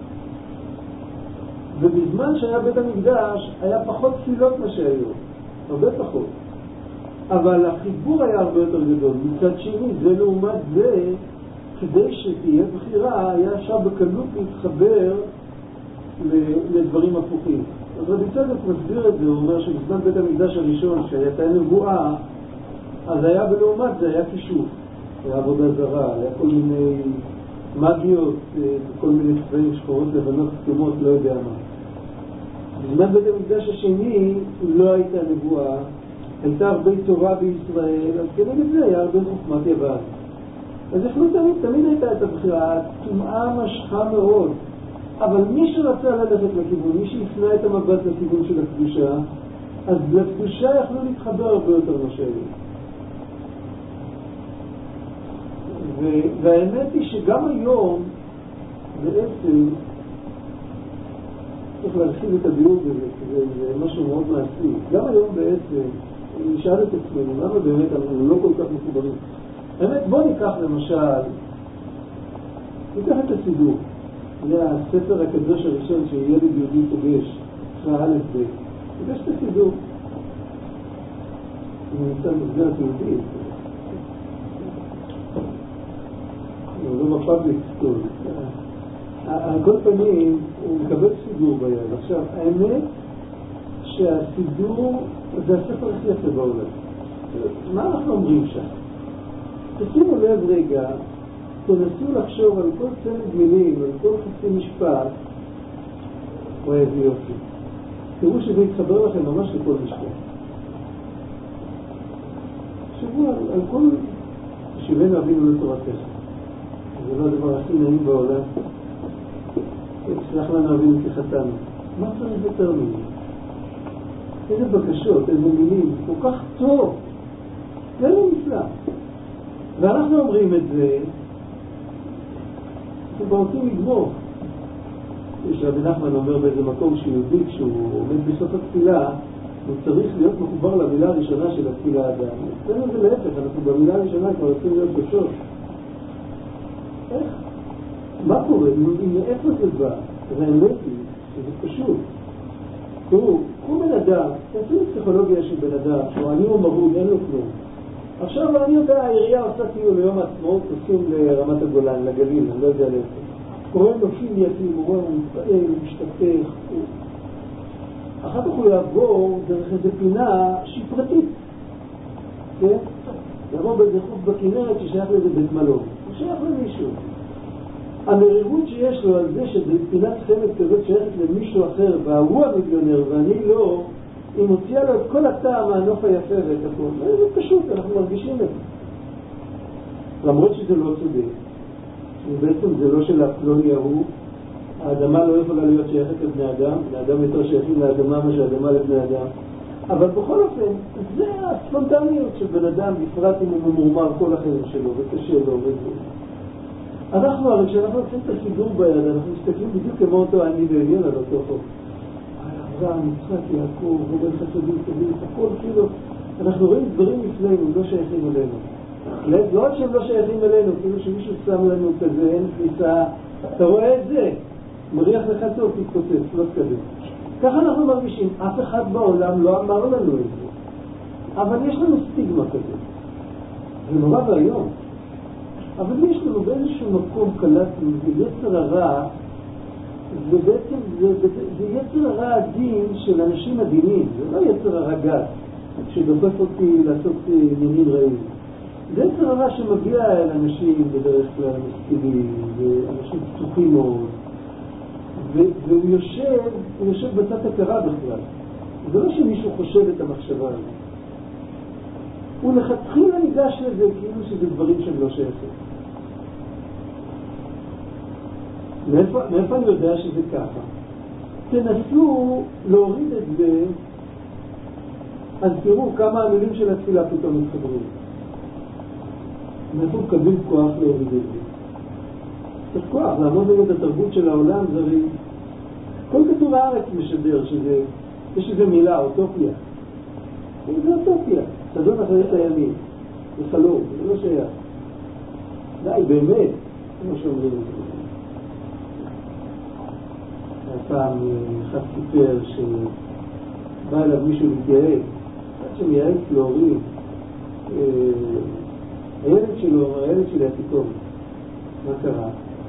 ובזמן שהיה בית המקדש היה פחות תפילות מה שהיו, הרבה פחות. אבל החיבור היה הרבה יותר גדול. מצד שני, זה לעומת זה, כדי שתהיה בחירה, היה אפשר בקלות להתחבר לדברים הפוכים. אז רבי צדוק מסביר את זה, הוא אומר שבזמן בית המקדש הראשון, שהייתה נבואה, אז היה בלעומת זה, היה קישוף, היה עבודה זרה, היה כל מיני מגיות, כל מיני צבעים שחורות לבנות כתומות, לא יודע מה. בזמן בית המקדש השני לא הייתה נבואה, הייתה הרבה תורה בישראל, אז כנגד זה היה הרבה חוכמת יוון. אז יכלו תמיד, תמיד הייתה את הבחירה, התומעה משכה מאוד. אבל מי שרצה ללכת לכיוון, מי שהפנה את המבט לכיוון של הקדושה, אז לקדושה יכלו להתחבר הרבה יותר משאלים. והאמת היא שגם היום, בעצם, צריך להרחיב את הביאור בזה, כי זה, זה משהו מאוד מעשי. גם היום בעצם, נשאל את עצמנו, למה באמת אנחנו לא כל כך מחוברים? האמת, בוא ניקח למשל, ניקח את הסידור. זה הספר הקדוש הראשון שילד יהודי פוגש, אחרי א' ב', פוגש את הסידור. הוא נמצא במסגרת יהודית. הוא לא בפאבליק סקול. על כל פנים, הוא מקבל סידור ביד. עכשיו, האמת שהסידור זה הספר הכי יפה בעולם. מה אנחנו אומרים שם? תשימו לב רגע, תנסו לחשוב על כל צמד מילים, על כל חצי משפט, או איזה יופי. תראו שזה יתחבר לכם ממש לכל משפט. תחשבו על, על כל שיבנו אבינו לתורתך. זה לא הדבר הכי נעים בעולם. תסלח לנו אבינו כחתנו. מה צריך יותר מילים? איזה בקשות, איזה מילים, כל כך טוב. זה לא נפלא. ואנחנו אומרים את זה, אנחנו רוצים לגמור. שרבי נחמן אומר באיזה מקום שיהודי, כשהוא עומד בסוף התפילה, הוא צריך להיות מחובר למילה הראשונה של התפילה האדם. אצלנו זה להפך, אנחנו במילה הראשונה כבר רוצים להיות בסוף. איך? מה קורה? מאיפה זה בא? זה האמת היא, שזה פשוט. תראו, הוא בן אדם, תעשו פסיכולוגיה של בן אדם, שהוא עני ומרוד, אין לו כלום. עכשיו אני יודע, העירייה עושה טיול ליום העצמאות, עושים לרמת הגולן, לגליל, אני לא יודע לאיפה. קוראים לו פיליאטים, הוא רואה, הוא מתפעל, הוא משתפך. אחר כך הוא יעבור דרך איזו פינה שהיא פרטית. כן? יעבור באיזה חוף בכנרת ששייך לאיזה בית מלון. הוא שייך למישהו. המרירות שיש לו על זה שזה פינת חמד כזאת שייכת למישהו אחר, והוא המיליונר ואני לא, היא מוציאה לו את כל הטעם מהנוף היפה ואת הכל. זה פשוט, אנחנו מרגישים את זה. למרות שזה לא צודק. ובעצם זה לא של הפלוני ההוא. האדמה לא יכולה להיות שייכת לבני אדם. בני אדם יותר שייכים לאדמה מה שהאדמה לבני אדם. אבל בכל אופן, זה הספונטניות של בן אדם, בפרט אם הוא ממורמר כל החיים שלו, וקשה לו וזה. אנחנו הרי כשאנחנו עושים את הסידור ביד, אנחנו מסתכלים בדיוק כמו אותו אני ואליון על אותו חוק. אברהם, יצחק, יעקב, רובן חסדים, טובים, הכל כאילו, אנחנו רואים דברים לפנינו, לא שייכים אלינו. לא רק שהם לא שייכים אלינו, כאילו שמישהו שם לנו כזה, אין כניסה, אתה רואה את זה, מריח לך טוב, תתפוצץ, לא כזה. ככה אנחנו מרגישים, אף אחד בעולם לא אמר לנו את זה. אבל יש לנו סטיגמה כזה. זה נורא והיום. אבל יש לנו באיזשהו מקום קלטנו, זה יצר הרע, ובעצם זה, זה, זה יצר הרע הדין של אנשים עדינים, זה לא יצר הרע גס, שדופף אותי לעשות עניינים רעים. זה יצר הרע שמגיע אל אנשים בדרך כלל מסכימים, ואנשים פתוחים מאוד, והוא יושב, הוא יושב בצד הכרה בכלל. זה לא שמישהו חושב את המחשבה הזאת. הוא לכתחילה ניגש לזה כאילו שזה דברים שהם לא שייכים. מאיפה, מאיפה אני יודע שזה ככה? תנסו להוריד את זה, אז תראו כמה המילים של התפילה פתאום מתחברים. מאיפה מקבלים כוח להוריד את זה? צריך כוח, לעמוד נגד התרבות של העולם, זה הרי... כל כתוב הארץ משדר שזה, יש איזו מילה, אוטופיה. זה אוטופיה, סדון אחרת הימים, זה חלום, זה לא שייך. די, באמת, כמו שאומרים את זה. הפעם אחד סיפר שבא אליו מישהו להתייעץ, עד שמייעץ להורים, הילד שלו, הילד שלי התיכון, מה קרה?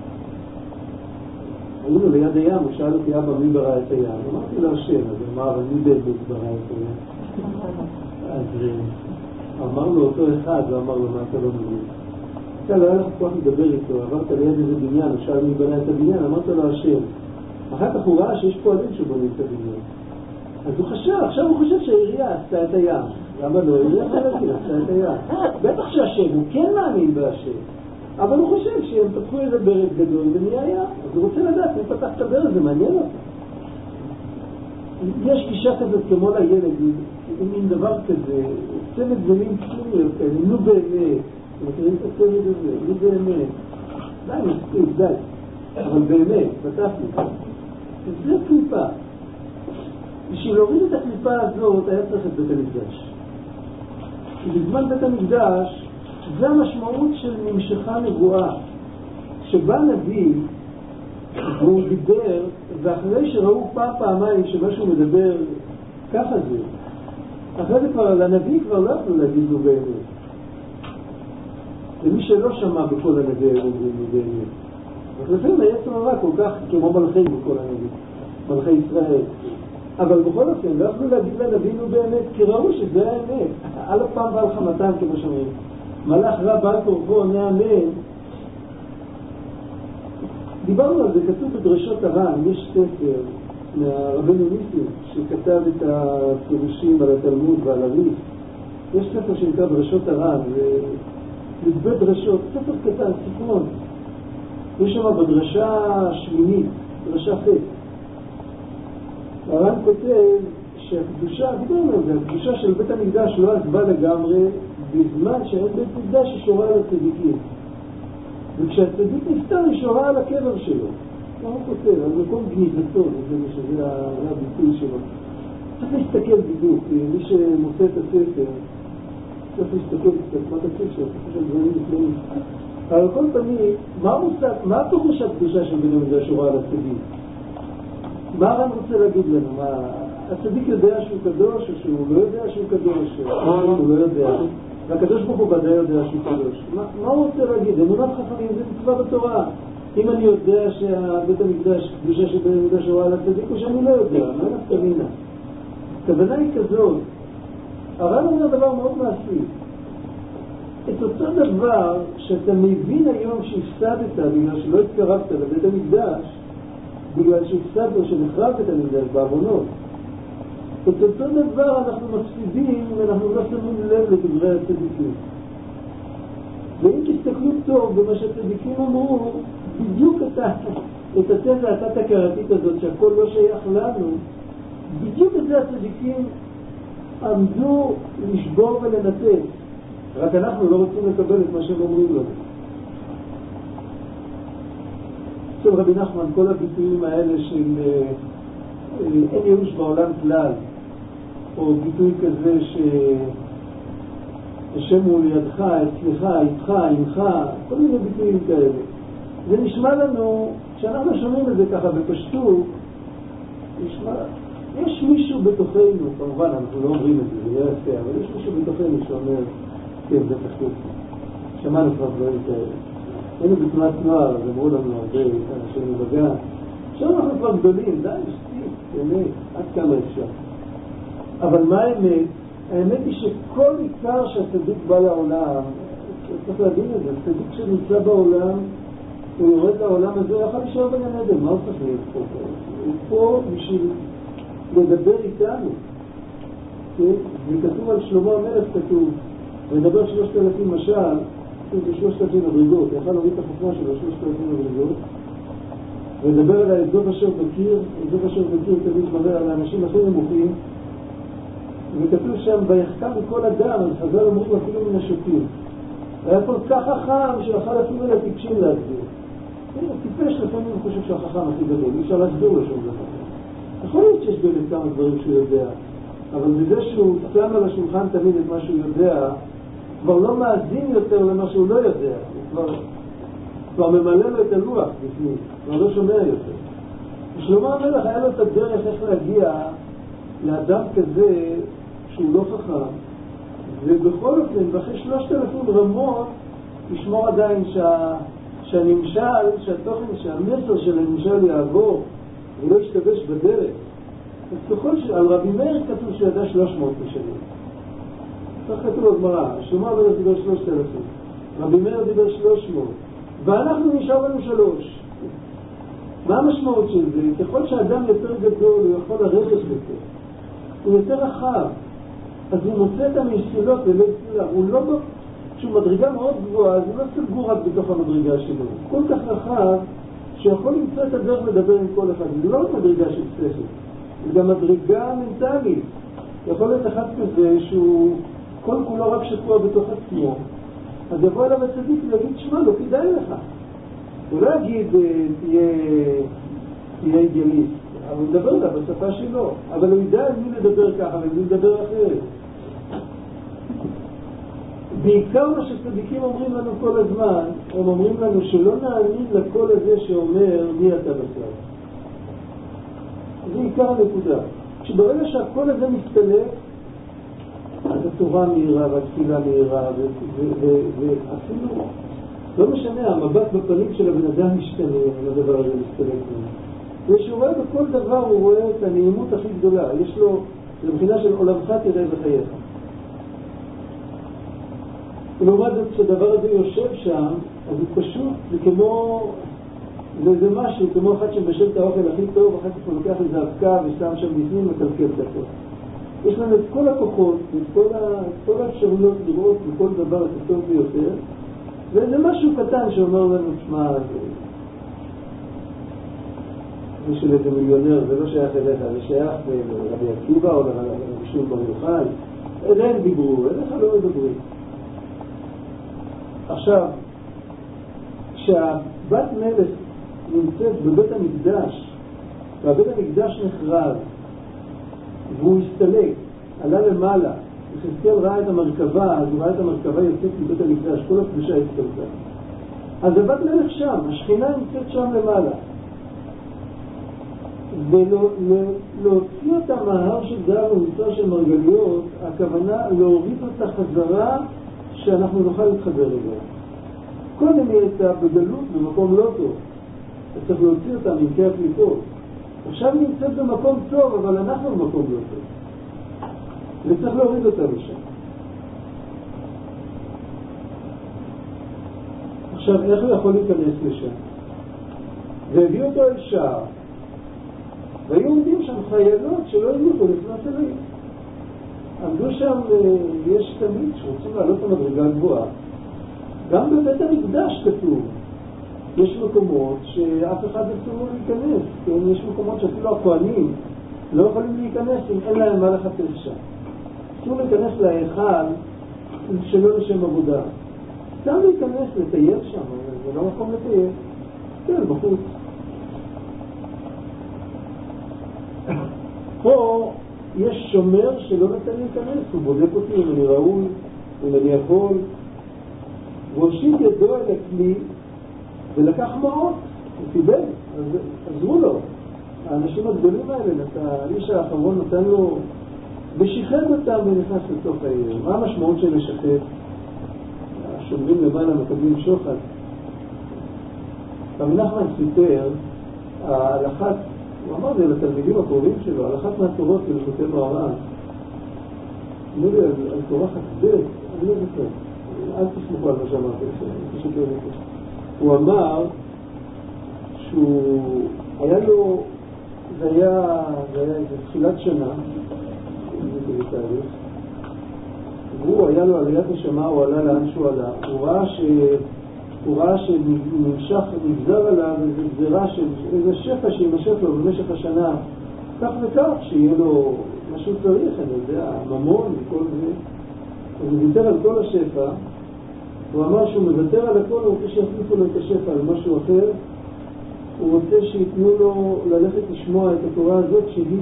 היינו ליד הים, הוא שאל אותי, אבא, מי ברא את הים? אמרתי לו השם, אז הוא אמר, אבל מי באמת ברא את הים? אז אמר לו אותו אחד, ואמר לו, מה אתה לא מבין? אתה לא היה לך כוח לדבר איתו, עברת ליד איזה בניין, הוא שאל מי בנה את הבניין, אמרת לו השם. אחר כך הוא ראה שיש פועלים שבונים את הבניין. אז הוא חשב, עכשיו הוא חושב שהעירייה עשתה את הים. למה לא? העירייה חלקית עשתה את הים. בטח שהשם, הוא כן מאמין בהשם. אבל הוא חושב שהם פתחו איזה ברד גדול ונהיה ים. אז הוא רוצה לדעת, הוא פתח את הברד, זה מעניין אותו. יש גישה כזאת כמו לילד, מין דבר כזה, צמד זמים ציניות כאלה, נו באמת. אתם מכירים את הצמד הזה? נו באמת. די, מספיק, די. אבל באמת, פתחתי. זה קליפה. בשביל להוריד את הקליפה הזאת היה צריך את בית המקדש. בזמן בית המקדש זה המשמעות של נמשכה נבואה. שבא נביא והוא דיבר, ואחרי שראו פעם פעמיים שמשהו מדבר ככה זה, אחרי זה כבר לנביא כבר לא יכלו להגיד לו באמת. למי שלא שמע בכל הנביא אומרים לו באמת. אז לפעמים היה צמרה כל כך כמו מלכי בכל הנביא, מלכי ישראל. אבל בכל אופן, לא יכלו להגיד לנבינו באמת, כי ראו שזה האמת. על הפעם ועל חמתם, כמו שאומרים. מלאך רע בעל כורחו עונה אמן. דיברנו על זה, כתוב בדרשות הר"ן, יש ספר מהרבנו ניסים, שכתב את הפירושים על התלמוד ועל הריף. יש ספר שנקרא דרשות הר"ן, ולבית דרשות, ספר קטן, ספרון. יש שם בדרשה השמינית, דרשה ח'. הר"ן כותב שהקדושה, דיברנו על זה, הקדושה של בית המקדש לא עזבה לגמרי בזמן שאין בית מקדש היא שורה על הצדיקים. וכשהצדיק נפטר היא שורה על הקבר שלו. מה הוא כותב? על מקום גניזתו, שזה הביטוי שלו. צריך להסתכל בדיוק, מי שמוצא את הספר, צריך להסתכל קצת, מה תקציב שלו, צריך להסתכל דברים לפעמים. אבל כל פנים, מה הפירוש הקדושה של בית המקדש שורה על הצדיק? מה הר"ן רוצה להגיד לנו? מה, הצדיק יודע שהוא קדוש או שהוא לא יודע שהוא קדוש? הוא לא יודע. והקדוש ברוך הוא ודאי יודע שהוא קדוש. מה, מה הוא רוצה להגיד? אמונת חכמים זה מצווה בתורה. אם אני יודע שבית המקדש, קדושה של בית המקדש שורה על הצדיק, או שאני לא יודע, מה נפקא מינה? הכוונה היא כזאת. הר"ן אומר דבר מאוד מעשי. את אותו דבר שאתה מבין היום שהפסדת בגלל שלא התקרבת לבית המקדש, בגלל שהפסדת או שנחרבת את המקדש בעוונות. את אותו דבר אנחנו מפסידים ואנחנו לא שמים לב לדברי הצדיקים. ואם תסתכלו טוב במה שהצדיקים אמרו, בדיוק את, את התזה התת-הכרתית הזאת שהכל לא שייך לנו, בדיוק את זה הצדיקים עמדו לשבור ולנתק. רק אנחנו לא רוצים לקבל את מה שהם אומרים לנו. אצל רבי נחמן, כל הביטויים האלה של אין ייאוש בעולם כלל, או ביטוי כזה שהשם הוא לידך, אצלך, איתך, עמך, כל מיני ביטויים כאלה. זה נשמע לנו, כשאנחנו שומעים את זה ככה בפשטות, נשמע, יש מישהו בתוכנו, כמובן אנחנו לא אומרים את זה, זה לא יפה, אבל יש מישהו בתוכנו שאומר, כן, זה פשוט. שמענו כבר דברים כאלה. היינו בתנועת נוער, אז אמרו לנו הרבה אנשים מבגן. עכשיו אנחנו כבר גדולים, די, שתיק, באמת, עד כמה אפשר. אבל מה האמת? האמת היא שכל עיקר שהצדיק בא לעולם, צריך להבין את זה, הצדיק שנמצא בעולם, הוא יורד לעולם הזה, הוא יכול להישאר בגן עדן, מה הוא צריך להיות פה? הוא פה בשביל לדבר איתנו. וכתוב על שלמה המלך, כתוב, ודבר שלושת אלפים משל, זה שלושת אלפים מדרגות, יכל להוריד את החוכמה שלו, שלושת אלפים מדרגות, ודבר על האזוב אשר בקיר, האזוב אשר בקיר תמיד מראה על האנשים הכי נמוכים, וכתוב שם, ויחכם מכל אדם, אז חז"ל אומרים אפילו מן השוטים. היה כל כך חכם שיכול אפילו לטיפשים להסביר. טיפש לפעמים הוא חושב שהחכם הכי גדול, אי אפשר להסביר לו שום דבר. יכול להיות שיש באמת כמה דברים שהוא יודע, אבל בזה שהוא שם על השולחן תמיד את מה שהוא יודע, כבר לא מאזין יותר למה שהוא לא יודע, הוא כבר, כבר ממלא לו את הלוח בפנים, כבר לא שומע יותר. ושלמה המלך היה לו את הדרך איך להגיע לאדם כזה שהוא לא חכם, ובכל אופן, ואחרי שלושת אלפים רמות, ישמור עדיין שה, שהנמשל, שהתוכן, שהמסר של הנמשל יעבור, ולא ישתבש בדרך. אז ככל שעל רבי מאיר כתוב שידע שלוש מאות בשנים. כך כתוב בגמרא, שלמה המלך דיבר שלושת אלפים, רבי מאיר דיבר שלוש מאות, ואנחנו נשאר לנו שלוש. מה המשמעות של זה? ככל שהאדם יותר גדול, הוא יכול לרדת יותר. הוא יותר רחב. אז הוא מוצא את המשאלות ולא תפילה. הוא לא, כשהוא מדרגה מאוד גבוהה, אז הוא לא סגור רק בתוך המדרגה שלו. הוא כל כך רחב, שיכול למצוא את הדרך לדבר עם כל אחד. זה לא מדרגה של שכל. זה גם מדרגה מנטלית. יכול להיות אחד כזה שהוא כל כולו רק שקוע בתוך עצמו. אז יבוא אליו הצדיק ויגיד, שמע, לא כדאי לך. הוא לא יגיד, תהיה, תהיה אידיאליסט. אבל הוא מדבר לה בשפה שלו. אבל הוא ידע על מי לדבר ככה ועל מי לדבר אחרת. בעיקר מה שצדיקים אומרים לנו כל הזמן, הם אומרים לנו שלא נאמין לקול הזה שאומר מי אתה בכלל. זה עיקר הנקודה. כשברגע שהקול הזה מסתלק, אז התורה מהירה והתפילה מהירה, ואפילו לא משנה, המבט בפנים של הבן אדם משתנה, אם הדבר הזה מסתלק ממנו. ושהוא רואה בכל דבר, הוא רואה את הנעימות הכי גדולה. יש לו, מבחינה של עולמך תראה בחייך. ולעומת זאת, כשהדבר הזה יושב שם, אז הוא פשוט, זה כמו, זה, זה משהו, כמו אחד שבשל את האוכל הכי טוב, אחר כך הוא לוקח איזה אבקה ושם שם בפנים ומקלקל את הכל. יש לנו את כל הכוחות, את כל, ה, את כל האפשרויות לראות בכל דבר את הטוב ביותר, וזה משהו קטן שאומר לנו, תשמע, זה, זה של איזה מיליונר, זה לא שייך אליך, זה שייך לרבי עקיבא או לרבי שמעון בר יוחאי. אליהם דיברו, אליך לא מדברים. עכשיו, כשהבת מלך נמצאת בבית המקדש, והבית המקדש נחרב, והוא הסתלק, עלה למעלה, יחזקאל ראה את המרכבה, אז הוא ראה את המרכבה יוצאת מבית המקדש, כל הקדושה הסתלקה. אז הבת מלך שם, השכינה נמצאת שם למעלה. ולהוציא אותה מההר של זהב ומצר של מרגליות, הכוונה להוריד אותה חזרה שאנחנו נוכל להתחבר אליה. קודם היא הייתה בגלות במקום לא טוב, אז צריך להוציא אותה מכף ליפול. עכשיו נמצאת במקום טוב, אבל אנחנו במקום לא טוב. וצריך להוריד אותה לשם. עכשיו, איך הוא יכול להיכנס לשם? והביא אותו אל שער, והיו עומדים שם חיילות שלא הניחו לפנות אליהם. עמדו שם, יש תמיד שרוצים לעלות למדרגה גבוהה. גם בבית המקדש כתוב, יש מקומות שאף אחד אסור להיכנס, כן? יש מקומות שאפילו הכהנים לא יכולים להיכנס אם אין להם מה לחפש שם. אסור להיכנס להיכל שלא לשם עבודה. סתם להיכנס, לטייל שם, זה לא מקום לטייל. כן, בחוץ. פה יש שומר שלא נתן להיכנס, הוא בודק אותי אם אני ראוי, אם אני יכול. והושיט ידו אל הכלי ולקח מעות, הוא קיבל, אז עזרו לו. האנשים הגדולים האלה, האיש האחרון נתן לו, ושיחד אותם ונכנס לתוך העיר. מה המשמעות של לשחד? השומרים למעלה מקבלים שוחד. רבי נחמן סיפר, ההלכת, הוא אמר זה לתלמידים הקרובים שלו, ההלכת מהתורות ולכותב מוהר"ן, נראה על, על תורה חסדת, אני לא זוכר, אל תסמכו על מה שאמרתי, פשוט לא זוכר. הוא אמר שהוא היה לו, זה היה, זה היה איזה תחילת שנה, זה תאריך, והוא היה לו עליית השמה, הוא עלה לאן שהוא עלה, הוא ראה ש... הוא ראה שנמשך, נגזר עליו איזו גזירה של איזה שפע שימשך לו במשך השנה, כך וכך, שיהיה לו משהו צריך, אני יודע, ממון וכל זה. אז הוא ויתר על כל השפע, הוא אמר שהוא מוותר על הכל, הוא רוצה שיחליפו לו את השפע על משהו אחר, הוא רוצה שיתנו לו ללכת לשמוע את התורה הזאת שהיא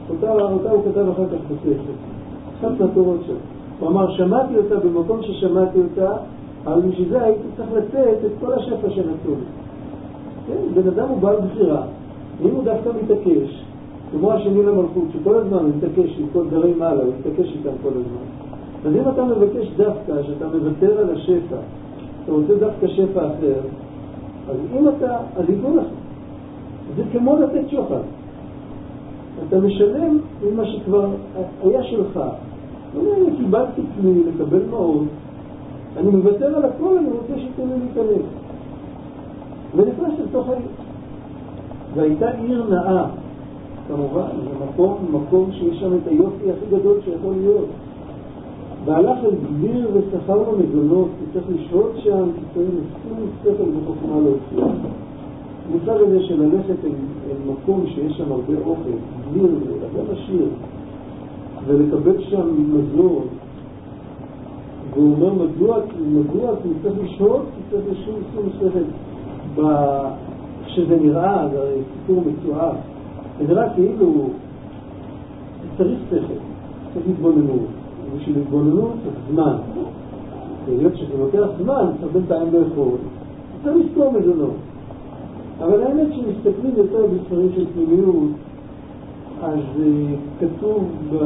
אותה, אותה הוא כתב אחר כך בספר. אחת מהתורות שלו. הוא אמר, שמעתי אותה במקום ששמעתי אותה, אבל בשביל זה הייתי צריך לתת את כל השפע שנתנו לי. כן, בן אדם הוא בעל בחירה. אם הוא דווקא מתעקש, כמו השני למלכות, שכל הזמן הוא מתעקש עם כל דרי מעלה, הוא מתעקש איתם כל הזמן. אז אם אתה מבקש דווקא, שאתה מוותר על השפע, אתה רוצה דווקא שפע אחר, אז אם אתה, אז ייתנו לך. זה כמו לתת שוחד. אתה משלם ממה שכבר היה שלך. אני קיבלתי כלי לקבל מאוד, אני מוותר על הכל, אני רוצה שתנו לי להתעלם. ונכנס לתוך העיר. והייתה עיר נאה, כמובן, זה מקום, מקום שיש שם את היופי הכי גדול שיכול להיות. והלך אל גביר ושכר לו מזונות, כי צריך לשהות שם, כי צריך לשים שכל וחוכמה להוציא. המושג הזה של ללכת אל, אל מקום שיש שם הרבה אוכל, גביר, אדם עשיר, ולקבל שם מזון, והוא אומר מדוע, מדוע, כי צריך לשהות, כי צריך לשום שום שכל. כשזה נראה, זה הרי סיפור מצואף, זה נראה כאילו צריך שכל, צריך להתבוננות. בשביל להתבוננות צריך זמן. להיות שזה לוקח זמן, צריך בינתיים לא יכול. צריך לזכור מזונות. אבל האמת שמסתכלים יותר בספרים של פנימיות, אז כתוב ב...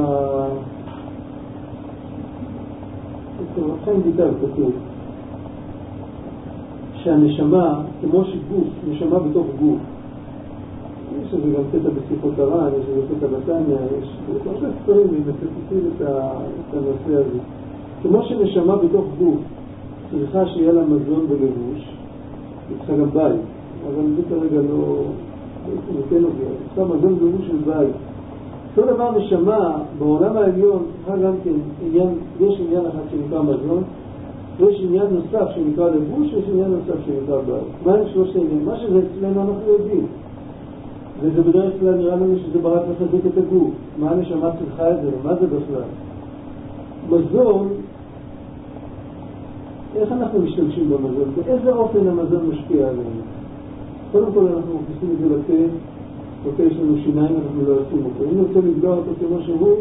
לכן ביטל כתוב שהנשמה, כמו שגוף, נשמה בתוך גוף. יש לזה גם קטע בשיחות הר"ן, יש לזה קטע בתניא, יש הרבה ספרים ומצטטים את הנושא הזה. כמו שנשמה בתוך גוף צריכה שיהיה לה מזון ולבוש, היא צריכה גם בית, אבל זה כרגע לא... זה כן עובד, היא צריכה מזון ולבוש של בית. אותו דבר נשמה, בעולם העליון צריכה גם כן עניין, יש עניין אחד שנקרא מזון, ויש עניין נוסף שנקרא לבוש, ויש עניין נוסף שנקרא בית. מה הם שלושת העניינים? מה שזה אצלנו אנחנו יודעים. וזה בדרך כלל נראה לנו שזה ברק לחזק את הגוף. מה הנשמה צריכה את זה? מה זה בכלל? מזון, איך אנחנו משתמשים במזון? באיזה אופן המזון משפיע עלינו? קודם כל אנחנו מכניסים את זה לפה, לפה יש לנו שיניים, אנחנו לא עושים אותו. אם נרצה לבלוע אותו כמו שהוא,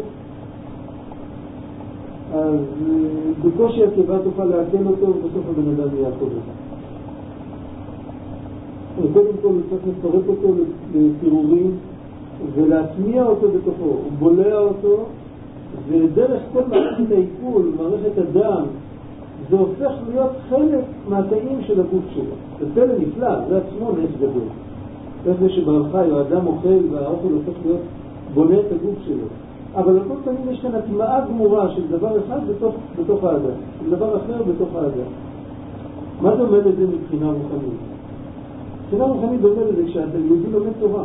אז בקושי הקיבה תוכל לעכל אותו, ובסוף הבן אדם יהיה חוזר. קודם כל הוא צריך לפרק אותו לפירורים ולהטמיע אותו בתוכו. הוא בולע אותו, ודרך כל מערכת העיכול, מערכת הדם, זה הופך להיות חלק מהתאים של הגוף שלו. זה פלא נפלא, זה עצמו נס גדול. איך זה שבעל חי או אדם אוכל והאוכל הופך להיות בונה את הגוף שלו. אבל על כל פנים יש כאן הטמעה גמורה של דבר אחד בתוך, בתוך האדם, של דבר אחר בתוך האדם. מה דומה לזה מבחינה רוחנית? מבחינה רוחנית דומה לזה כשאתה יהודי לומד תורה.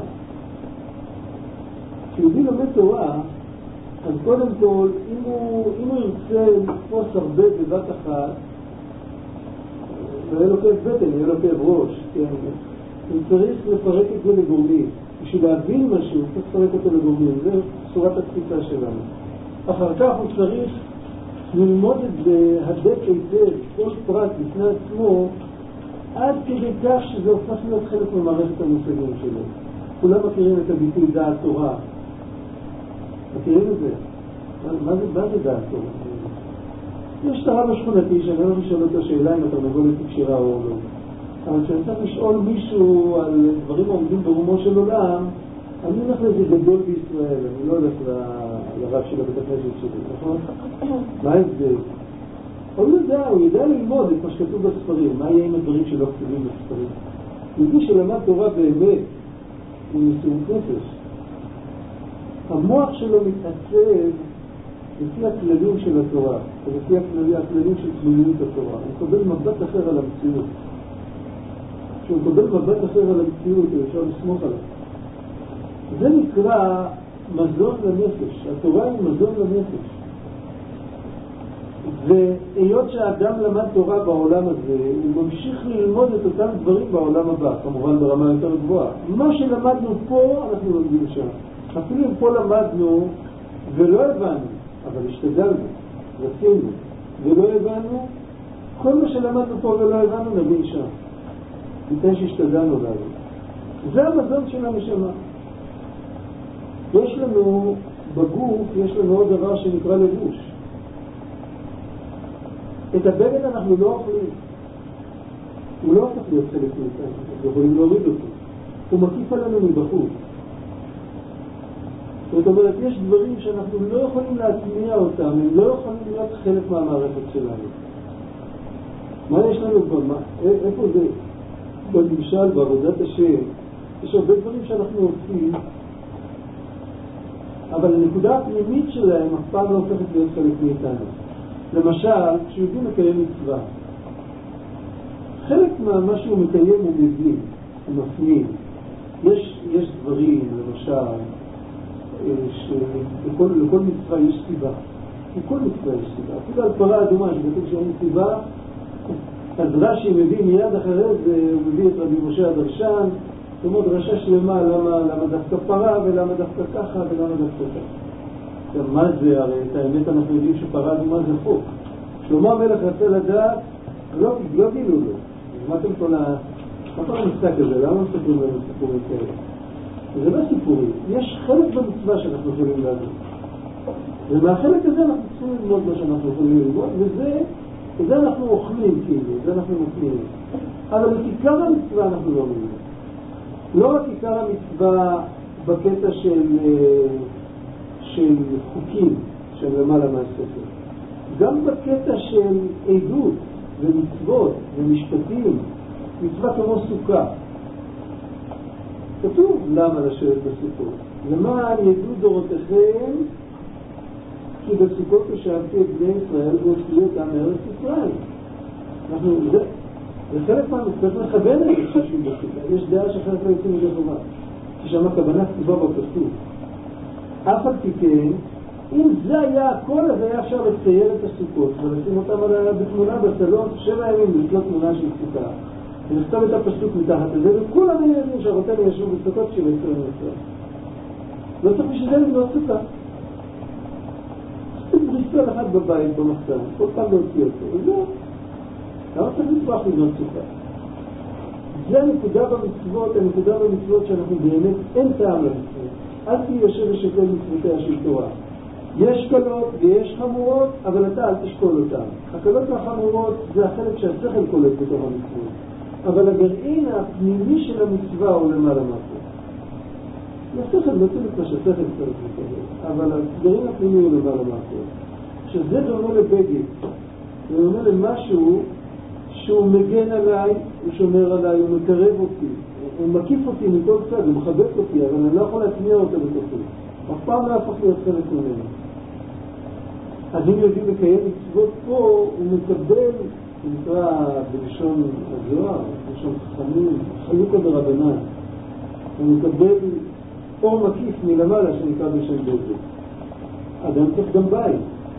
כשיהודי לומד תורה, אז קודם כל, אם הוא, אם הוא ירצה לתפוס הרבה בבת אחת, לא יהיה לו כאב בטן, יהיה לו כאב ראש, כן? הוא צריך לפרק את זה לגורמים. בשביל להבין משהו, הוא צריך לפרק אותו לגורמים. זה צורת התפיסה שלנו. אחר כך הוא צריך ללמוד את זה, הדק היטב, כל פרט בפני עצמו, עד כדי כך שזה הופך להיות חלק ממערכת המושגים שלו. כולם מכירים את הביטוי דעת תורה. מכירים את זה? מה זה, מה זה דעת תורה? יש את הרב השכונתי שאני לא לשאול אותו שאלה אם אתה מבוא לתקשירה או לא. אבל כשאני צריך לשאול מישהו על דברים העומדים ברומו של עולם, אני הולך לאיזה גדול בישראל, אני לא הולך לרב של הבית הכנסת שלי, נכון? מה ההבדל? הוא יודע, הוא יודע ללמוד את מה שכתוב בספרים, מה יהיה עם הדברים שלא כתובים בספרים. יהודי שלמד תורה באמת, הוא מסירות נפש. המוח שלו מתעצב לפי הכללים של התורה, ולפי הכללים, הכללים של כלליות התורה. הוא מקבל מבט אחר על המציאות. כשהוא מקבל מבט אחר על המציאות, הוא אפשר לסמוך עליו. זה נקרא מזון לנפש. התורה היא מזון לנפש. והיות שהאדם למד תורה בעולם הזה, הוא ממשיך ללמוד את אותם דברים בעולם הבא, כמובן ברמה יותר גבוהה. מה שלמדנו פה, אנחנו לומדים שם. אפילו אם פה למדנו ולא הבנו, אבל השתדלנו, רצינו, ולא הבנו, כל מה שלמדנו פה ולא הבנו נבין שם. ניתן שהשתדלנו להבין. זה המזון של הנשמה. יש לנו בגוף, יש לנו עוד דבר שנקרא לבוש. את הבגד אנחנו לא אוכלים. הוא לא הופך להיות חלק מאיתנו, אנחנו יכולים להוריד אותו. הוא מקיף עלינו מבחוץ. זאת אומרת, יש דברים שאנחנו לא יכולים להטמיע אותם, הם לא יכולים להיות חלק מהמערכת שלנו. מה יש לנו פה? מה, איפה זה? במשל, בעבודת השם, יש הרבה דברים שאנחנו עושים, אבל הנקודה הפנימית שלהם אף פעם לא הופכת להיות חלק מאיתנו. למשל, כשיהודי מקיים מצווה, חלק מה שהוא מקיים הוא מבין, הוא מפנים. יש, יש דברים, למשל, שלכל לכל מצווה יש סיבה. לכל מצווה יש סיבה. אפילו על פרה אדומה, שכתוב שאין סיבה, אז רש"י מביא מיד אחרי זה, הוא מביא את רבי משה הדרשן, זאת אומרת דרשה שלמה למה, למה דווקא פרה ולמה דווקא ככה ולמה דווקא ככה. גם מה זה? הרי את האמת אנחנו יודעים שפרה אדומה זה חוק. שלמה המלך רצה לדעת, לא, לא גילו לו. מה אתם כל ה... מה כל המשחק הזה? למה מספרים לנו סיפורים כאלה? זה לא סיפורים. יש חלק במצווה שאנחנו יכולים לעשות. ומהחלק הזה אנחנו צריכים ללמוד מה שאנחנו יכולים ללמוד, וזה, וזה אנחנו אוכלים כאילו, זה אנחנו נותנים. אבל את עיקר המצווה אנחנו לא מבינים. לא רק עיקר המצווה בקטע של, של חוקים, של למעלה מהספר. גם בקטע של עדות ומצוות ומשפטים, מצווה כמו סוכה. כתוב למה לשבת בסוכות. למען ידעו דורותיכם, כי בסוכות השארתי את בני ישראל והוציאו אותם מארץ ישראל. אנחנו, זה, זה חלק מהמצוות מכוון את זה חשוב בסוכה. יש דעה שאחרת לא יוצאים מזה חובה. כי שם הכוונה כתובה בפסוק. אף על פי כן, אם זה היה הכל, אז היה אפשר לצייר את הסוכות ולשים אותם בתמונה בסלון שבע ימים לתלות תמונה של סוכה. ונכתוב את הפסוק מתחת לזה, וכולם יודעים שהרותינו ישבו בסוכות של עשרים ישראל. לא צריך בשביל זה לבנות סוכה. עשיתם בריסטול אחד בבית, במחסן, כל פעם להוציא אותו. וזהו. למה צריך לצבח לבנות סוכה? זה הנקודה במצוות, הנקודה במצוות שאנחנו באמת אין טעם למצוות. אל תהיה יושב ושקול מצוותיה של תורה. יש קלות ויש חמורות, אבל אתה אל תשקול אותן. הקלות והחמורות זה החלק שהשכל קולט בתוך המצוות. אבל הגרעין הפנימי של המצווה הוא למעלה מהכל. השכל לא תמיד מה שהשכל צריך לקבל, אבל הגרעין הפנימי הוא למעלה מהכל. שזה דומה לבגד, זה דומה למשהו שהוא מגן עליי, הוא שומר עליי, הוא מקרב אותי, הוא מקיף אותי מכל צד, הוא מחבק אותי, אבל אני לא יכול להטמיע אותו בתוכי. אף פעם לא הפך להיות חלק ממנו. אז אם יודעים לקיים מצוות פה, הוא מקבל, זה נקרא בלשון הזוהר, בלשון חכמים, חלוקה ברבנן. הוא מקבל אור מקיף מלמעלה שנקרא בשם בגד. אדם צריך גם בית.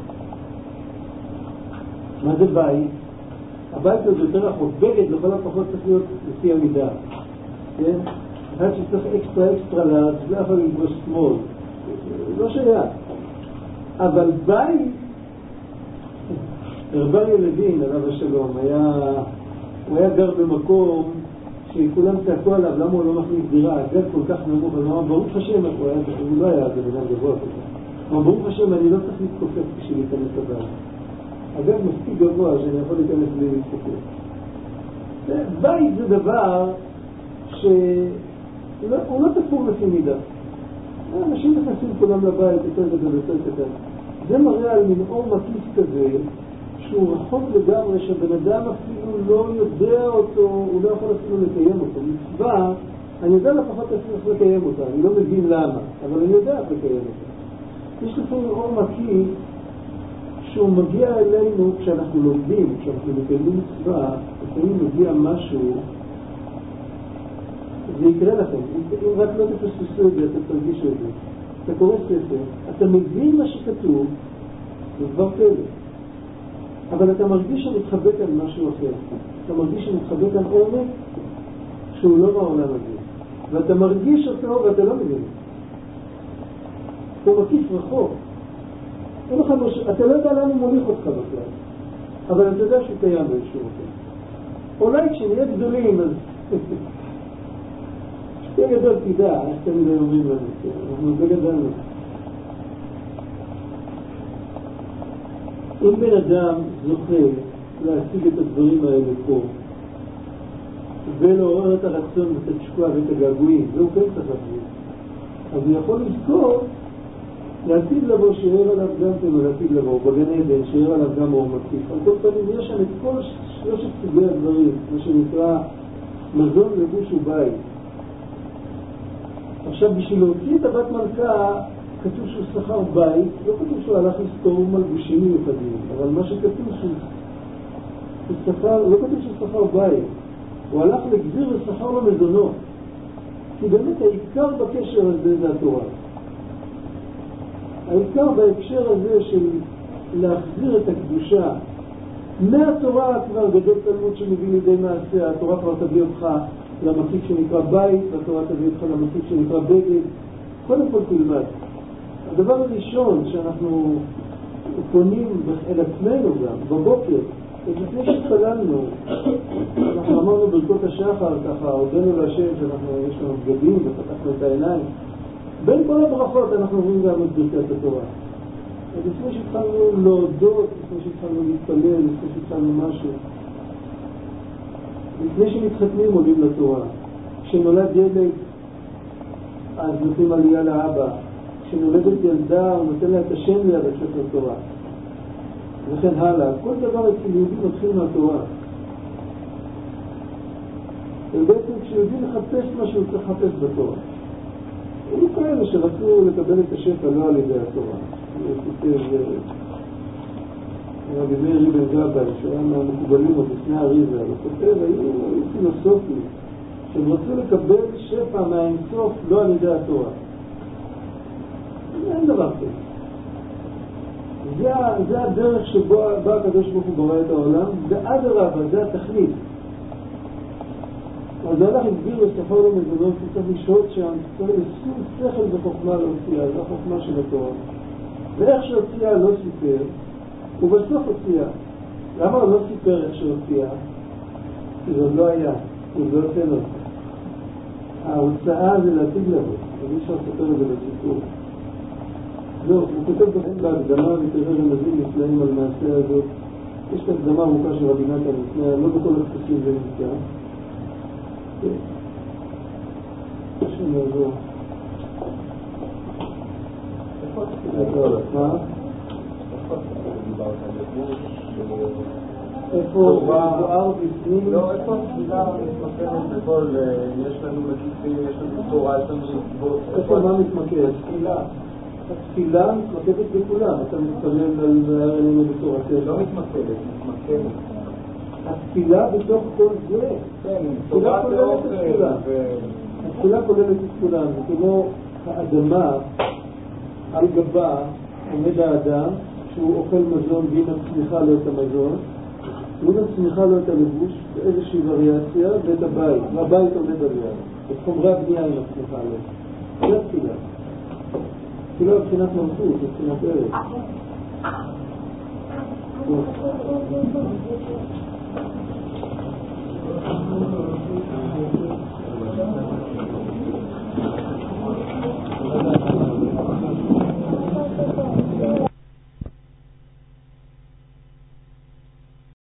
מה זה בית? הבית הזה יותר רחוק. בגד לכל הפחות צריך להיות לפי המידה. כן? אחד שצריך אקסטרה אקסטרה לארץ, לא יכול לברוש שמאל. לא שייך. אבל בית, רבי לוין, עליו השלום, היה, הוא היה גר במקום שכולם צעקו עליו, למה הוא לא מכניס דירה, הגג כל כך נמוך, אז הוא אמר, ברוך השם, הוא, היה, הוא לא היה בן אדם גבוה כזה. הוא אמר, ברוך השם, אני לא צריך להתכופף בשביל להיכנס לבית. הגג מספיק גבוה שאני יכול להיכנס בלי להתכופף. בית זה דבר שהוא לא תפור לפי מידה. אנשים נכנסים כולם לבית, יותר גדול, יותר קטן. זה מראה על מין אור מקיף כזה, שהוא רחוק לגמרי, שהבן אדם אפילו לא יודע אותו, הוא לא יכול אפילו לקיים אותו. מצווה, אני יודע לפחות איך לקיים אותה, אני לא מבין למה, אבל אני יודע איך לקיים אותה. יש לפעמים אור מקיף, שהוא מגיע אלינו כשאנחנו לומדים, כשאנחנו מקיימים מצווה, לפעמים מגיע משהו, זה יקרה לכם, אם רק לא תפספסו את זה, אתה תרגישו את זה. אתה קורא ספר, אתה מבין מה שכתוב, זה דבר פלא. אבל אתה מרגיש שמתחבק על משהו אחר. אתה מרגיש שמתחבק על עומק שהוא לא בעולם הזה. ואתה מרגיש אותו ואתה לא מבין. הוא מקיף רחוק. אתה לא יודע למה הוא מוליך אותך בכלל. אבל אתה יודע שהוא קיים באיזשהו מקום. אולי כשנהיה גדולים אז... זה גדול תדע, איך תמיד היו אומרים לנו, אנחנו זה גדלנו. אם בן אדם זוכה להשיג את הדברים האלה פה, ולעורר את הרצון ואת התשוקה ואת הגעגועים, והוא כן צריך להשיג, אז הוא יכול לזכור לעתיד לבוא שיער עליו גם כן, ולעתיד לבוא בגן עדן, שיער עליו גם אור מקיף. על כל פנים יש שם את כל שלושת סוגי הדברים, מה שנקרא מזון, לבוש ובית. עכשיו, בשביל להוציא את הבת מלכה, כתוב שהוא שכר בית, לא כתוב שהוא הלך לסתור מלבושים מיוחדים, אבל מה שכתוב שהוא שכר, לא כתוב שהוא שכר בית, הוא הלך לגזיר ושכר לו מזונות. כי באמת העיקר בקשר הזה זה התורה. העיקר בהקשר הזה של להחזיר את הקדושה מהתורה כבר גדול תלמוד שמביא לידי מעשה, התורה כבר תביא אותך למקיף שנקרא בית, והתורה תביא אותך למקיף שנקרא בגד. קודם כל תלמד. הדבר הראשון שאנחנו פונים אל עצמנו גם בבוקר, לפני שצללנו, אנחנו אמרנו ברכות השחר, ככה הודנו להשם שאנחנו, יש לנו בגדים ופתחנו את העיניים. בין כל הברכות אנחנו רואים גם את ברכת התורה. אז לפני שהתחלנו להודות, לפני שהתחלנו להתפלל, לפני שהתחלנו משהו, לפני שמתחתנים עולים לתורה. כשנולד ילד, אז נותנים עלייה לאבא. כשנולדת ילדה, הוא נותן לה את השם ליד הספר תורה. וכן הלאה. כל דבר אצל יהודי מתחיל מהתורה. ובעצם כשיהודי מחפש משהו, הוא צריך לחפש בתורה. היו כאלה שרצו לקבל את השפע לא על ידי התורה. כותב רבי מאיר אבן גבאי, שהיה מהמקובלים עוד לפני הריזה, הוא כותב, היו פילוסופים שהם רצו לקבל שפע מהאינסוף לא על ידי התורה. אין דבר כזה. זה, זה הדרך שבו בא הקדוש ברוך הוא ברא את העולם, ואדרבה, זה התכלית. אז הלך הסביר וספר לו מזונות, צריך לשהות שם, צריך לשים שכל וחוכמה להוציאה, זו החוכמה של התורה. ואיך שהוציאה לא סיפר, ובסוף הוציאה. למה הוא לא סיפר איך שהוציאה? כי זה לא היה, כי זה לא יוצא לו. ההוצאה זה לעתיד לבוא, אז אי אפשר לספר את זה בסיפור. זהו, הוא כותב בכם בהקדמה ותראה רמזים נפלאים על מעשה הזאת. יש את הקדמה ארוכה של רבי נתן לפני, לא בכל הכספים זה נמצא. משהו נעזור. מה? איפה הוא בוער בפנים? לא, איפה התפילה מתמקדת בכל, יש לנו מקיפים, יש לנו תורה, יש לנו מצוות. איפה מה מתמקד? התפילה. התפילה מתמקדת בכולם. אתה מתפלל על הערנים ובתורתך. לא מתמקדת, מתמקדת. התפילה בתוך כל זה. כן, התפילה כוללת את כולם. התפילה כוללת את כולם. זה כמו האדמה על גבה עומד האדם שהוא אוכל מזון ואם הצמיחה לו את המזון, ואם הצמיחה לו את הלבוש באיזושהי וריאציה ואת הבית, והבית עומד על יד, את חומרי הבנייה עם הצמיחה לו. זה התפילה. תפילה מבחינת מלכות, מבחינת ארץ.